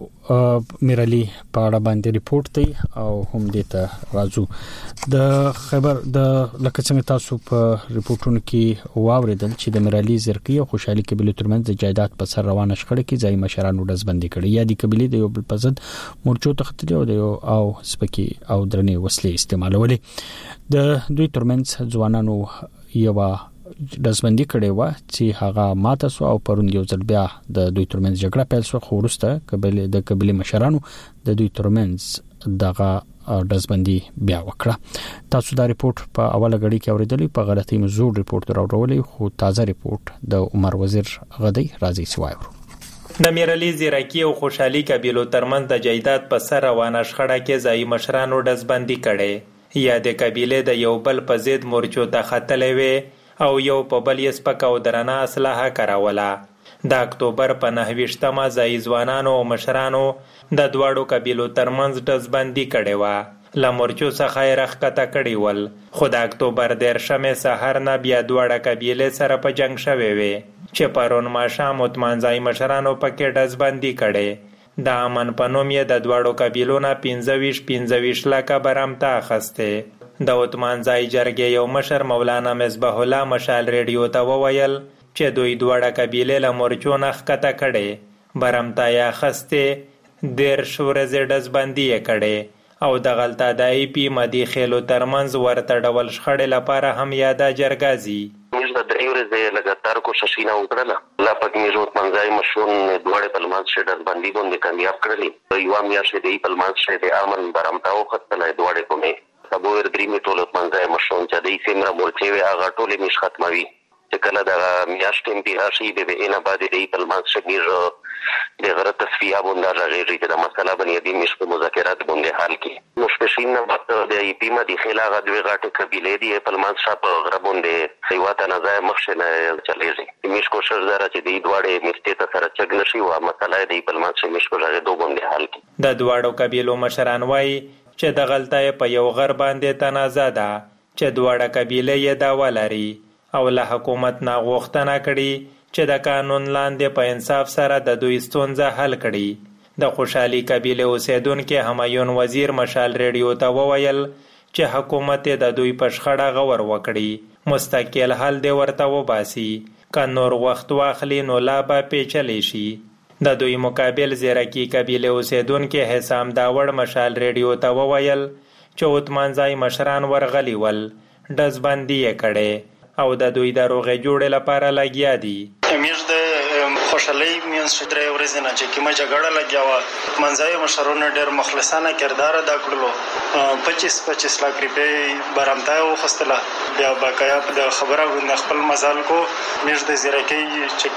میرالی په اړه باندې ریپورت دی او هم دته راځو د خبر د لکه څنګه تاسو په ریپورتونو کې واوریدل چې د میرالی زرقی او خوشحالي قبيله ترمنځ د جایداد په سر روانه شخړه کې ځای مشرانو دزبندي کړي یا د قبيله د یو بل په ضد مورچو تختلی او سپکی او درنې وسلې استعمالولې د دوی ترمنځ ځوانانو یو دزبندي کړي و چې هغه ماته سو او پرون یو ځل بیا د دوی ترمنځ جګړه پیل شو خو وروسته قبيله مشرانو د دوی ترمنځ دغه دزبندي بیا وکړه. تاسو دا ریپورت په اوله غړي کې اوریدلی په غلطي مزور ریپورت راوړولې خو تازه ریپورت د عمر وزیر غدی راځي سوایو. د میرالی زیرکی او خوشحالي قبيلو ترمنځ د جایداد په سر روانه شخړه کې ځای مشرانو دزبندي کړي یا د قبيله د یو بل په ضد مورچو ته خطلې وي او یو په بل یې سپک او درنه اسلحه کاروله. د اکتوبر په 29مه ځای ځوانانو او مشرانو د دواړو قبیلو ترمنځ دزبندي کړې وه. له مورچو څخه یې راښکته کړي ول خو د اکتوبر 13 سهار نه بیا دواړه قبیلې سره په جنګ شوې وې چې پرون ماښام عثمان ځای مشرانو پکې دزبندي کړي. د امن په نوم یې د دواړو قبیلو نه 25 لکه برم ته اخیستې. د عثمان ځای جرګې یو مشر مولانا مصباح الله مشال ریډیو ته وویل چې دوی دواړه قبیلې له مورچو نه ښکته کړې برم ته یې اخیستې 10 ورځې ډزبندي یې کړې او د غلطه د ای پی مدي خیلو ترمنځ ورته ډول شخړې لپاره هم یاده جرګازي. موږ د 3 ورځې لګاتار کوششونه وکړله لا پکې موږ عثمان ځای مشون دواړه په لمانځ شه ډزبندي باندې کامیاب کړلې. یو میاشت دی په لمانځ شه د امن برم ته وختلای دواړه کومه سبو ور درې میټول عثمان ځای مشون چې د سیمره مورچې وی هغه ټولې مش ختموي چې کله د میاشت انتها شي به نه باندې دی په لمانځ شه میر د غره تصفیه باندې راغی چې د مسله باندې د مش په مذاکرات باندې حل کی مشپشین نه د ای پی مدي خلاغه دوی غاټه قبيله دی په لمانځ شه په غره باندې سیواته نه ځای مخشنه چلېږي مش کوشش زره چې دی دواړه مرته ته سره چګ نشي او مسله دی په لمانځ شه مش په راغی دوه باندې حل کی. د دواړو قبیلو مشران وایي چې د غلطه په یو غر باندې تنازع ده چې دواړه قبیله یې دعوا لري او له حکومت نه غوښتنه کړي چې د قانون لاندې په انصاف سره د دوی ستونزه حل کړي. د خوشحالي قبیله اوسیدونکو همایون وزیر مشال ریډیو ته وویل چې حکومت د دوی په شخړه غور وکړي مستقل حل دی ورته وباسي که نور وخت واخلي نو لا به پیچلې شي. د دوی مقابل زیرکی قبیله اوسیدونکو حسام داوړ مشال ریډیو ته وویل چې عثمان ځای مشران ورغلی ول دزبندي یې کړي او د دوی د روغې جوړې لپاره لګیا دي. امیر د خوشحالي مینس شتره ورځ نه چې کیمه جګړه لګیا و منځای مشرونه ډېر مخلصانه کردار ادا کړلو 25 لک روپۍ برامتا وخستله بیا بقایا د خبره د خپل مزال کو میر د زیرکی چې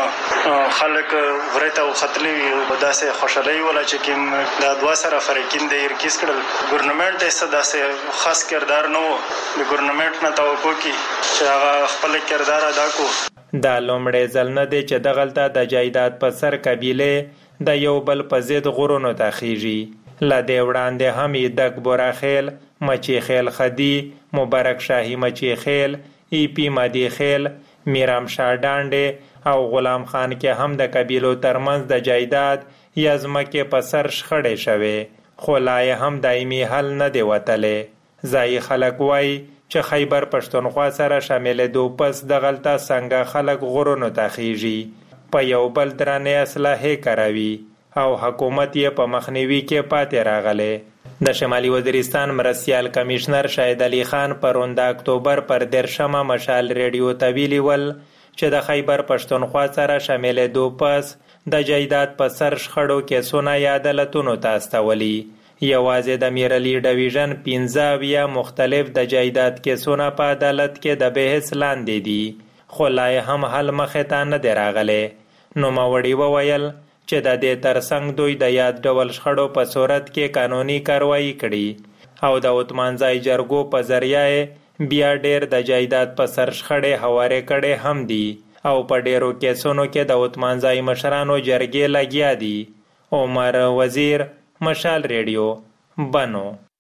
کیم خلک ورته وختلی و داسې خوشحالي ولا چې کیم د دوا سره فرقین د ارکیس کړل ګورنمنت یې داسې خاص کردار نه و د ګورنمنت نه توقع کی چې هغه خپل کردار ادا کو. دا لومړی ځل نه دی چې دغلته د جایداد په سر قبیله د یو بل په ضد غرونو ته خیږي. له دې وړاندې هم دک بورا خیل مچی خیل خدی مبارک شاهی مچی خیل ای پی مدی خیل میرام شاه ډانډې او غلام خان کې هم د قبیلو ترمنځ د جایداد یا ځمکې په سر شخړې شوې خو لا یې هم دایمي حل نه دی وتلی. ځایي خلک وایي چې خیبر پښتونخوا سره شاملېدو پس دغلته څنګه خلک غرونو ته خیږي په یو بل درنې اسلحې کاروي او حکومت یې په مخنیوي کې پاتې راغلی. د شمالي وزیرستان مرستیال کمیشنر شاهد علي خان پرون د اکتوبر پر 13 مشال ریډیو ته ویلي ول چې د خیبر پښتونخوا سره شاملېدو پس د جایداد په سر شخړو کیسونه یا عدالتونو ته استولي. یوازې د میرالی ډویژن 15 مختلف د جایداد کیسونه په عدالت کې د بحث لاندې دي خو لا هم حل مخې ته نه دی راغلی. نوموړي وویل چې د دې ترڅنګ دوی د یاد ډول شخړو په صورت کې قانوني کاروایی کړي او د عثمان ځای جرګو په ذریعه بیا ډیر د جایداد په سر شخړې هوارې کړي هم دي او په ډیرو کیسونو کې د عثمان ځای مشرانو جرګې لګیا دي. عمر وزیر مشال ریډیو بنو.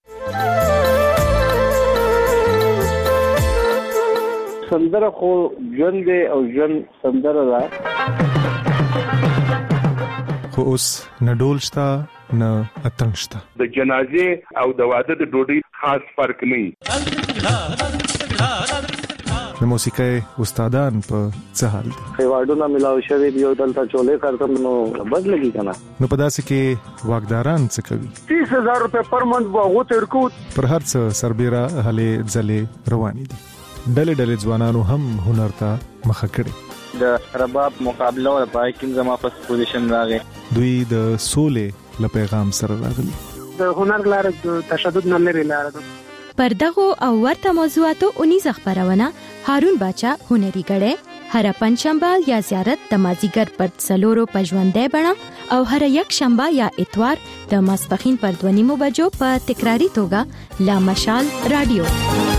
سندره خو ژوند دی او ژوند سندره ده. خو اوس نه ډول شته نه اتنګ شته. د جنازې او د واده د ډوډۍ خاص فرق نه. د موسیقۍ استادان په څه حال دي؟ ایوارډونه ملاو شوی دی او دلته چولې کارتم نو بد لګی کنه. نو په داسې کې واکداران څه کوي؟ 30000 روپے پر منټ واغو تر کو پر هر څه سربېره هلې ځلې روانې دي. ډلې ډلې ځوانانو هم هنر ته مخه کړي. د رباب مقابله او پای کې زما په پوزیشن راغی. دوی د سولې له پیغام سره راغلي. د هنر لاره تشدد نه لري لاره. پر دغه او ورته موضوعاتو 19 خبرونه هارون باچا هنري غړې هر پنځشنبه یا زیارت د مازیګر پر څلورو پژوندې بڼه او هر یک شنبه یا اتوار د ماسپخین پر 2:30 بجو په تکراری توګه لا مشال رادیو.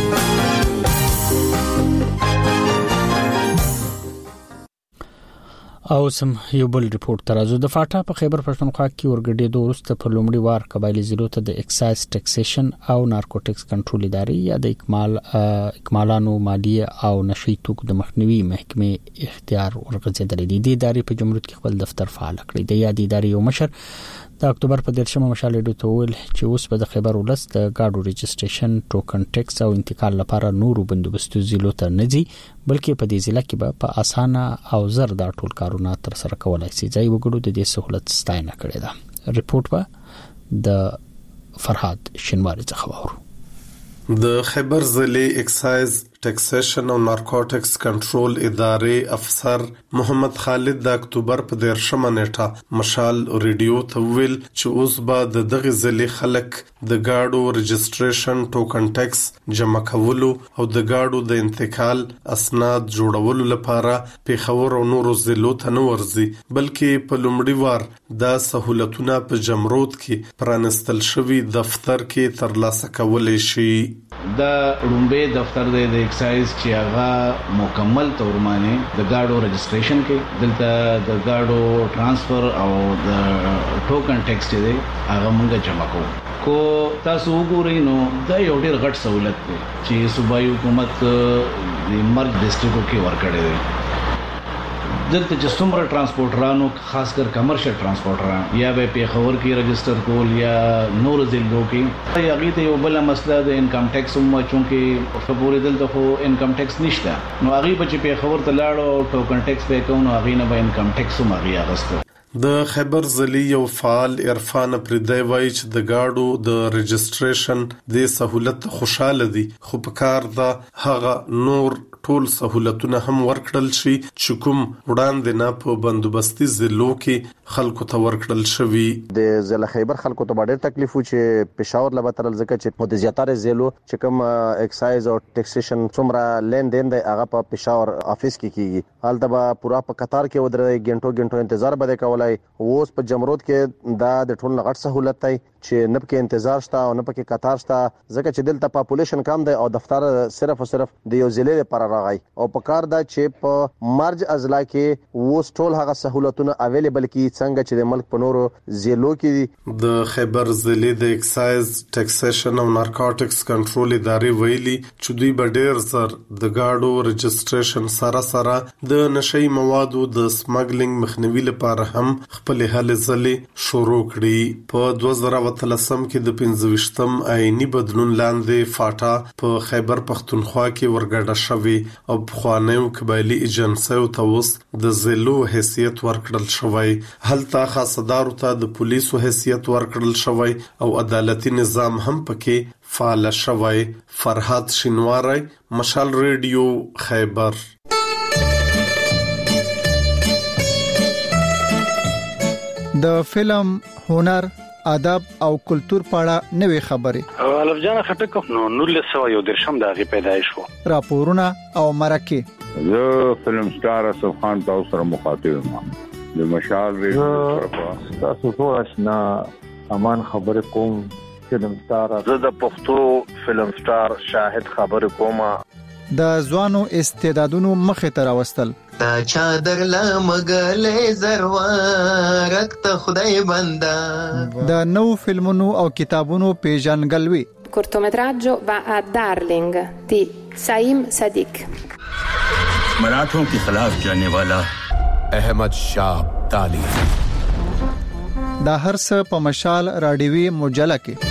او سم یو بل ریپورت ترازو د فاټا په خیبر پښتونخوا کې ورګډېدو وروسته په لومړي وار قبایلی ضلعو ته د اکسایز ټیکسیشن او نارکوټکس کنټرول ادارې یا د اکمالانو مالیه او نشي توکو د مخنیوي محکمې اختیار ورغځېدلې دي. د ادارې په جمهوریت کې خپل دفتر فعال کړی دی. د ادارې یو مشر د اکتوبر په 13مه مشال ډیټو ویل چې اوس په خیبر ولست د گاډو رجسټریشن ټوکن ټیکس او انتقال لپاره نورو بندوبستو ضلعو ته نه ځي بلکې په دې ضلع کې به په اسانه او زر دا ټول کارونه تر سره کولای شي. ځای وګړو د دې سہولت ستاینه کړې ده. ریپورت به د فرهاد شینواری څخه وورو. د خیبر ضلع اکسایز ټیکسیشن او نارکوټکس کنټرول ادارې افسر محمد خالد د اکتوبر په 13مه نیټه مشال ریډیو ته ویل چې اوس به د دغه ضلع خلک د گاډو رجسټریشن ټوکن ټیکس جمع کولو او د گاډو د انتقال اسناد جوړولو لپاره پیښور او نورو ضلعو ته نه ورځي بلکې په لومړي وار د سہولتونه په جمرود کې پرانستل شوی دفتر کې ترلاسه کولای شي. دا رومبه دفتر د اکسایز چې هغه مکمل تور باندې د گاډو رجسټریشن کې دلته د گاډو ترانسفر او د ټوکن ټیکس دی هغه موږ جمع کوو. تاسو وګورئ نو دا یو ډېر غټ سہولت دی چې صوبایي حکومت د مرج ډسټریکټو کې ورکړی دی. دلته چې څومره ترانسپورټرانو خاص کر کمرشل ترانسپورټران یا به پیښور کې رجسٹر کول یا نور ضلعو کې یا غیته یو بل مسله د انکم ټیکس هم چونکه فبوري دلته خو انکم ټیکس نشته نو هغه به چې پیښور ته لاړو ټوکن ټیکس به کوو هغه نه به انکم ټیکس هم هغه اغستو. د خیبر ضلع یو فعال عرفان پردی وایي چې د گاډو د رجسټریشن د سہولت خوشاله دي خو په کار دا هغه نور ټول سہولتونه هم ورکړل شي چې کوم وړاندې نه په بندوبستي ضلعو کې خلکو ته ورکړل شوی. د ضلع خیبر خلکو ته ډېر تکلیف و چې پېښور لبا ترل ځکه چې په زیاتره ضلعو چې کوم اکسایز او ټیکسیشن څومره لین دین دی هغه په پېښور افیس کې کیږي. حالته به پورا په قطار کې ودرې غنټو انتظار بده کولای. اوس په جمرود کې دا د ټول غټ سہولت دی چې نه پکې انتظار شته او نه پکې قطار شته ځکه چې دلته پاپولیشن کم دی او دفتر صرف او صرف د یو ضلع لپاره راغی او په کار دا چې په مرج اضلاع کې اوس ټول هغه سہولتونه اویلیبل کی څنګه چې د ملک په نورو ضلعو کې دي. د خیبر ضلع د اکسایز ټیکسیشن او نارکوټکس کنټرول ادارې ویلي چې دوی به ډېر زر د گاډو رجسټریشن سره د نشي موادو د سمګلینګ مخنیوي لپاره هم خپل هلې ځلې شروع کړي. په 2013 کې د 25م آئینی بدلون لاندې فاټا په خیبر پښتونخوا کې ورګډه شوی او په خوانیو قبایلی ایجنسیو ته اوس د ضلعو حیثیت ورکړل شوی. هلته خاصدارو ته د پولیسو حیثیت ورکړل شوی او عدالتي نظام هم پکې فعال شوی. فرهاد شینواری مشال ریډیو خیبر. د فلم هنر ادب او کلچر پاړه نوې خبرې الف جان خټک نو 1913 د غي پیدایش وو. راپورونه او مرکه زه فلم سٹار اسف خان تاسو سره مخاطب یم. د مشال ریډیو تاسو ټول آشنا امان خبر کوم فلم سٹار زه د پښتو فلم سٹار شاهد خبر کوم. د ځوانو استعدادونو مخه تر واستل تا چادر لمغلې زروارک ته خدای بندا. د نو فلمونو او کتابونو پیژنګلوي. cortometraggio va a Darling di Saim Sadiq. मराठों के खिलाफ जाने वाला अहमद शाह ताली. دا هرڅ په مشال رادیوي مجله کې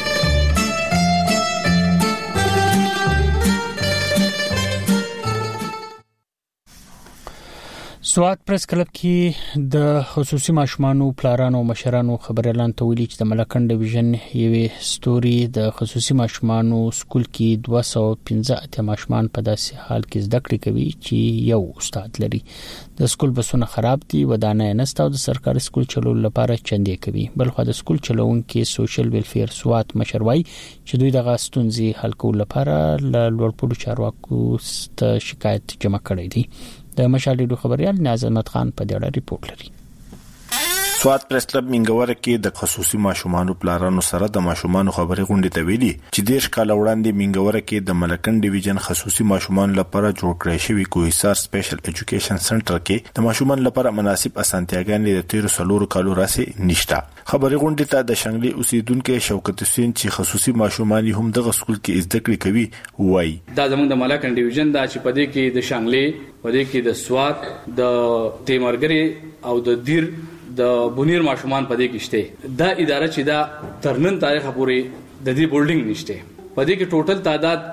سواد پریس کلب کې د خصوصي ماشومانو پلارانو مشرانو خبر اعلان تویلي چې د ملکن ډیویژن یوې ستوري د خصوصي ماشومانو سکول کې 215 ماشومان په داسې حال کې زده کړې کوي چې یو استاد لري. د سکول بسونه خراب دي، ودانه نسته او د سرکاري سکول چلولو لپاره چندې کوي. بلخو د سکول چلوونکو سوشل ویلفیر سواد مشروي چې دوی د غاستونځي حل کولو لپاره له لوړپوړو چارواکو ست شکایت جمع کړی دي. د مشال ریډیو خبريال نیاز احمد خان په دې اړه ریپورت لري. سواد پریس کلب منګوره کې د خصوصي ماشومانو پلارانو سره د ماشومانو خبري غونډه ته ویلي چې دیش کال وړاندې منګوره کې د ملکن ډیویژن خصوصي ماشومانو لپاره جوړ کړی شوی کوهسار سپیشل ایجوکیشن سنټر کې د ماشومانو لپاره مناسب اسانتیاګانې د 13 کالو راسي نشته. خبري غونډه ته د شنګلي اوسیدونکو شوکت حسین چې خصوصي ماشومان هم د سکول کې زده کړې کوي وایي دا زموږ د ملکن ډیویژن دا چې پدې کې د شنګلي پدې کې د سواد د تیمرګری او د دیر د بونیر ماشومان پدې کې شته. دا اداره چې دا ترنن تاریخ پورې د دې بولډینګ نشته. پدې کې ټوټل تعداد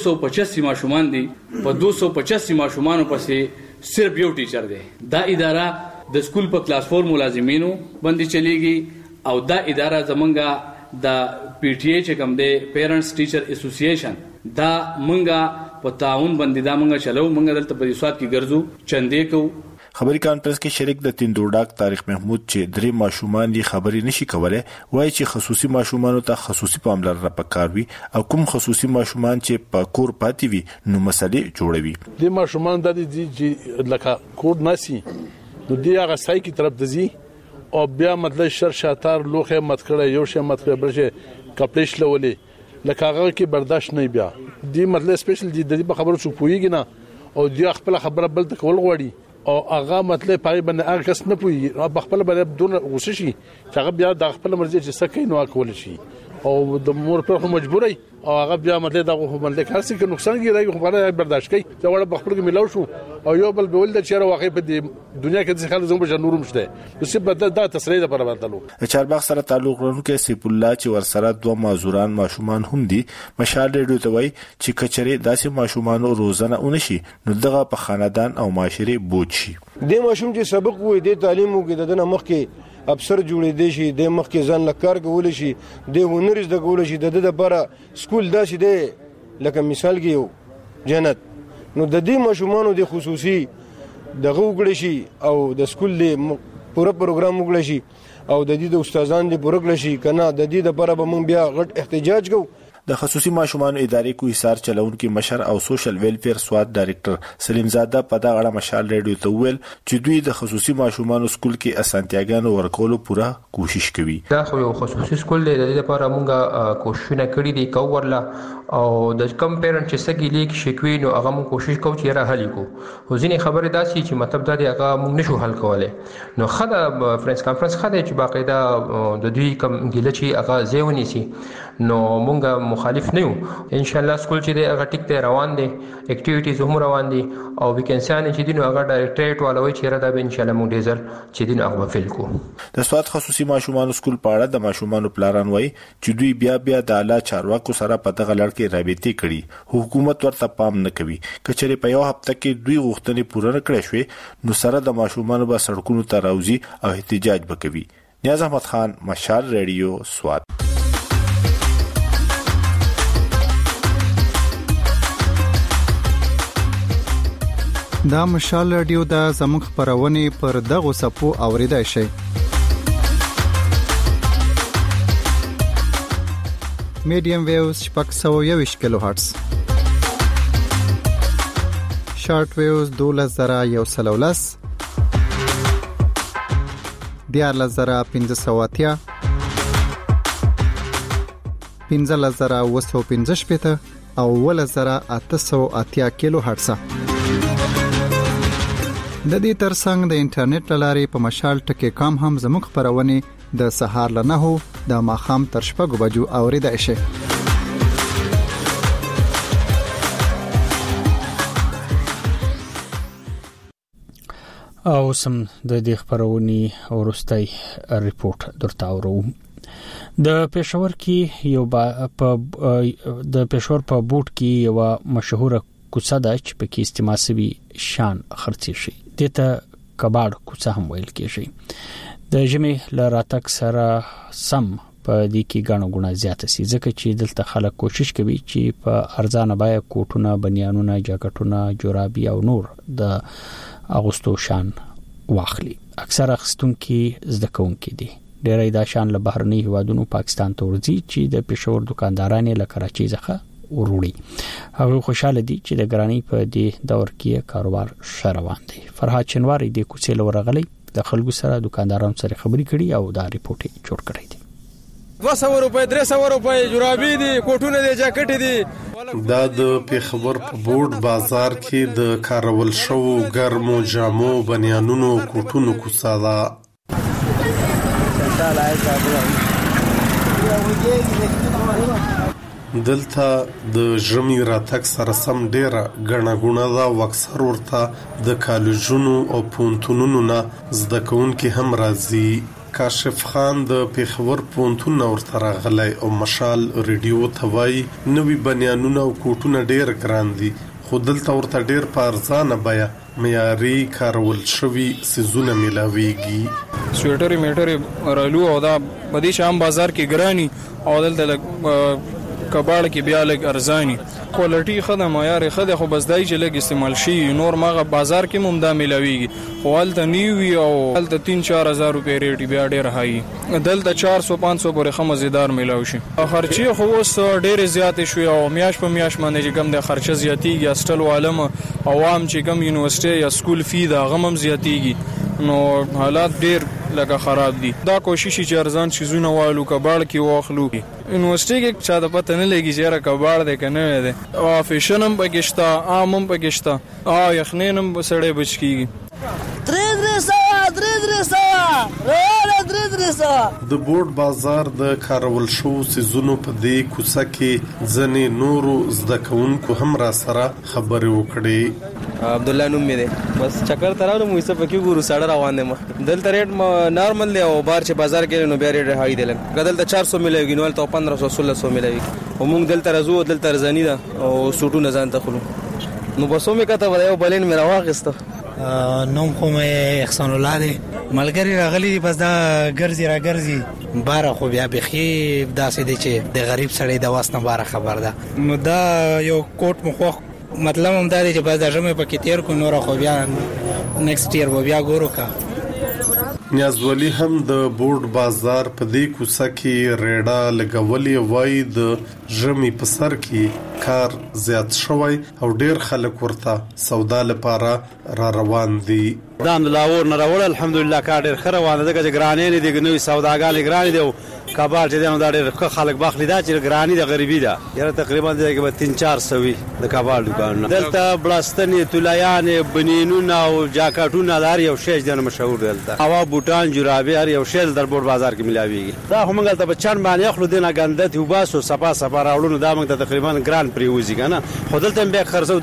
285 ماشومان دي. په 285 ماشومانو پسې صرف یو ټیچر دی. دا اداره د سکول په کلاس 4 ملازمینو باندې چلیږي او دا اداره زمونږه د پی ټی ای چې کوم دی پیرنټس ټیچر اسوسییشن دا مونږه په تعاون باندې دا مونږه چلو. مونږ دلته په سواد کې ګرځو چندې کو. خبري کانفرنس کې شریک د تیندوډاک طارق محمود چې درې ماشومان دي خبري نشي کولای وایي چې خصوصي ماشومانو ته خصوصي پاملرنه پکاروي او کوم خصوصي ماشومان چې په کور پاتې وي نو مسلې جوړوي. د ماشومان د دې چې لکه کور ناسي نو دی هغه سای کی طرف دزي او بیا مطلب شر شاتار لوخه مت کړه یو شی مت کړه برشه کپلیش لولې لکه هغه کې برداشت نه بیا دی مطلب سپیشل دی د خبرو څو پويږي نه او دی خپل خبره بل تکول غوړي او هغه مطلب پای باندې هغه کس نه پوي او خپل باندې بدون غوسه شي چې هغه بیا د خپل مرزي چې سکه نو کول شي او د مور پر مجبورای او هغه بیا مطلب دا خو باندې کار سي کې نقصان کیږي خو باندې برداشت کوي چې وړ بخپل کې ملاو شو او یو بل بول د چیرې واقع په دنیا کې د خلک زموږ نورم شته نو په دا تسریع لپاره ورتلو. چارباغ سره تعلق لرونکي سیف الله چې ورسره دوه مازوران ماشومان هم دي مشال ریډیو ته وایي چې کچري داسې ماشومان روزانه اونشي نو دغه په خاندان او معاشري بوج شي. د ماشوم چې سبق وي د تعلیم وګړي د مخ کې افسر جوړې دي شي د مخ کې ځان لکار کول شي د ونرز د کول شي د لپاره سکول داسې دی لکه مثال کې یو جنت نو د دې ماشومانو د خصوصي دغه وګړي شي او د سکول د پوره پروګرام وګړي شي او د دې د استادان د پوره کړی شي کنه د دې لپاره به موږ بیا غټ احتجاج کوو. د خصوصي ماشومانو ادارې کوهسار چلونکي مشر او سوشل ویلفیر سواد ډایریکټر سلیم زاده په دا اړه مشال ریډیو ته ویل چې دوی د خصوصي ماشومانو سکول کې اسانتیاګانو ورکولو پوره کوشش کوي. دا خو یو خصوصي سکول دی د دې لپاره موږ کوششونه کړې دي کوورلا او د کم پیرنټ چې سګي لیک شکوي نو هغه موږ کوشش کوو چې را حل کو. خو ځینې خبرې داسي چې مطلب دا دی هغه موږ نشو حل کولای نو خله فرنس کانفرنس خله چې باقاعده د دوی کم ګیله چې هغه ځایونی سي نو موږ مخالف نه یو. ان شاء الله سکول چې دی هغه ټیک ته روان دي اکټیویټیز هم روان دي او ویکنسیان چې دینو هغه ډایریکټریټ والوي چې را دا ان شاء الله موږ ډیزل چې دین هغه فیل کو. د سواد خصوصي ماشومان سکول په اړه د ماشومان پلاران وایي چې دوی بیا د اعلی چارواکو سره په دغه لړ کې رابطې کړي حکومت ورته پام نه کوي. کچېره په یو هفته کې دوی غوښتنې پوره کړې شوې نو سره د ماشومان به سړکونو ته راوځي او احتجاج وکوي. نیاز احمد خان مشال ریډیو سواد. دا مشال رادیو دا زموږ خبرونه پر دغه صفو اوریدای شي. میډیم ویوز 621 کیلو هرتز، شارټ ویوز 12110، 14580، 15915 او 1880 کیلو هرتز. د دې ترڅنګ د انټرنیټ لارې په مشال ټکی کام هم زموږ خبرونه د سهار ل 9 د ماخام تر 6 بجو اوریدای شي. او سم د دې خبرونی ورستۍ ریپورت درته اورو. د پېښور کې د پېښور په بوت کې یو مشهور کوڅه ده چې په کې استعماسوي شان خرڅي شي دته کباړ کوڅه هم ویل کېږي. د ژمي لراتک سره سم په دې کې غاڼه غونه زیات سي ځکه چې دلته خلک کوشش کوي چې په ارزانه بای کوټونه بنیانونه جاکټونه جورابي او نور د اغوستو شان واخلي. اکثر اخستونکو زده کوونکي دي. ډېرې دا شان له بهرني هوادونو پاکستان ته ورځي چې د پېښور دکاندارانو له کراچۍ څخه وروړي. هغه خوشاله دي چې د ګرانی په دې دور کې کاروبار شروان دي. فرهاد چنواری د کوڅې لورغلي د خلکو سره دکاندارانو سره خبرې کړي او دا ریپورت جوړ کړی دی. 200 روپے 300 روپے جورابي دي کوټونه دي جاکټ دي. دا د پیښور په بورډ بازار کې د کارول شو ګرمو جامو بنیانونو کوټونو کوڅه ده. دلته د ژمي راتګ سره سم ډیره غڼه غونه دا وکسر ورته د کالجونو او پونتونونو نه زده کوونکي هم راځي. کاشف خان د پیښور پونتون ورته راغلی او مشال ریډیو توای نوې بنیانونه او کوټونه ډیر ګران دي خو دلته ورته ډیر په ارزانه بیا معیاري کارول شوی سيزونه ملاويږي. سویټر میټر رالو او دا بدی شام بازار کې ګرانی او دلته کباړ کې بیا لګ ارزانی کوالټي خدمه معیار خدای خو بس دای چې لګ استعمال شي نور ماغه بازار کې ممدا ملاويږي خو ولته نیوي او ولته 3-4 روپے ریټ بیا ډیر هاي دلته 400-500 پورې خمزیدار ملاوي شي. خرچي خو اوس ډیر زیات شوی او میاش په میاش باندې چې کم د خرچه زیاتیږي استل عالم عوام چې کم یونیورسيټي یا سکول فی دا غمم زیاتیږي نو حالات ډیر لکه خراب دي. دا کوشش چې ارزان شیزونه والو کباړ کې واخلو یونیورسيټي کې چا د پته نه لګي چې را کباړ ده کنه ده او فیشنم پکشتا عامم پکشتا او یخنینم سړې بچ کیږي. د بورډ بازار د کارول شو سيزونو په دې کوڅه کې ځنې نورو زده کوونکو هم را سره خبرې وکړې. عبد الله نوم مې ده بس چکر تراو مو یې په کې ګورو ساړه روان دي دلته ریټ نارمل دی او بار چې بازار کې نو بیا ریټ هاي دي کدل ته 400 ملوي نو ته 1500 ملوي او موږ دلته راځو دلته رزنی ده او سوټونه ځان ته خلو نو بسو مې کته وایو بلین مې راواغسته. نوم خو مې احسان الله دی ملګری راغلی بس دا ګرځي بار خو بیا بخي داسې دی چې د غریب سړی د واسنه بار خبر ده نو دا یو کوټ مخ مطلب هم دا دی چې بس د ژمه په کې تیر کو نور خو بیا نیکسټ ایئر و بیا ګورو کا. نیازولی هم د بورډ بازار په دې کوڅه کې ریډا لګولې وای د ژمي په سر کې کار زیات شوی او ډیر خلک ورته سودا لپاره را روان دي. دان لاور نه راول الحمدلله کار ډیر خروانه دغه ګرانې نه دي نوې سوداګان ګرانې دي کابل چې دا ډیر خلک باخلی دا چې ګرانی د غریبي ده یاره تقریبا دغه 3-400 د کابل دکان دلته بلاستنې تولیان بنینونه او جاکټونه لري یو شی د مشهور دلته هوا بوټان جورابي هر یو شی در بورډ بازار کې ملاويږي. دا هم غلطه په چن باندې خلک دینه ګندت وباسو صفا راوړو دا موږ ته تقریبا ګران پریوزي کنه خو دلته به خرڅو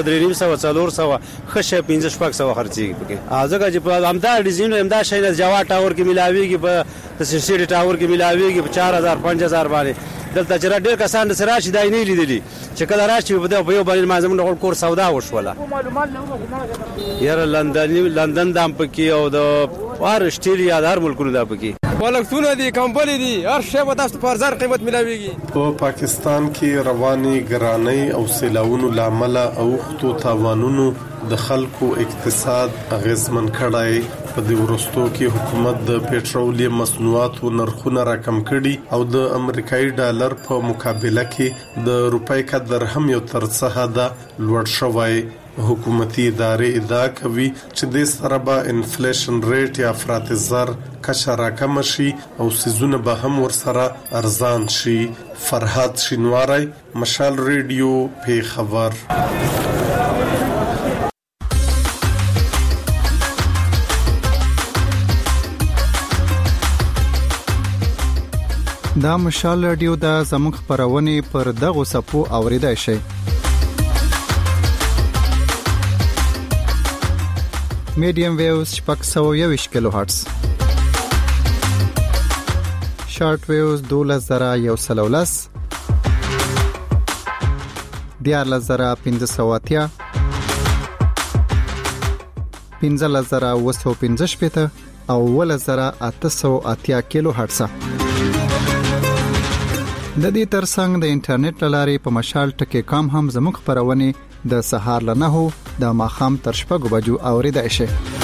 300 خشه 1500 خرڅي پکې ازګه چې په امدا ډیزاین امدا شي د جوا ټاور کې ملاويږي په سیسټي ټاور کې ملاويږي په 4000-5000 باندې دلته چې ډېر کسان سره شي دای نه لیدلی چې کله راشي په یو باندې مازم ډول کور سودا وشوله یاره لندن دام پکې او د استرالیا د هر ملکونو دا پکې ولکتونه دي کمپنی دي هر شی په تاسو په ارزان قیمت ملاويږي. په پاکستان کې رواني ګرانۍ او سیلاونو لامل او خطو تاوانونو د خلکو اقتصاد اغیزمن کړای. په دې ورستو کې حکومت د پېټرولیم مصنوعاتو نرخونه راکم کړي او د امریکایي ډالر په مقابله کې د روپۍ قدر هم یو تر څه حده لوړ شوی. حکومتي ادارې ادعا کوي چې د سره به انفلیشن ریټ یا افراط زر کچه راکم شي او سيزونه به هم ورسره ارزان شي. فرهاد شینواری مشال ریډیو پیښور. دا مشال رادیو دا زموږ خبرونه پر دغه صفو اوریدای شي. میډیم ویوز 621 کیلو هرتز، شارټ ویوز 12113، 14580، 15915 او 1880 کیلو هرتز. د دې ترڅنګ د انټرنیټ لارې په مشال ټکی کام هم زموږ خبرونه د سهار له 9 د ماخام تر 10 بجو اوریدای شي.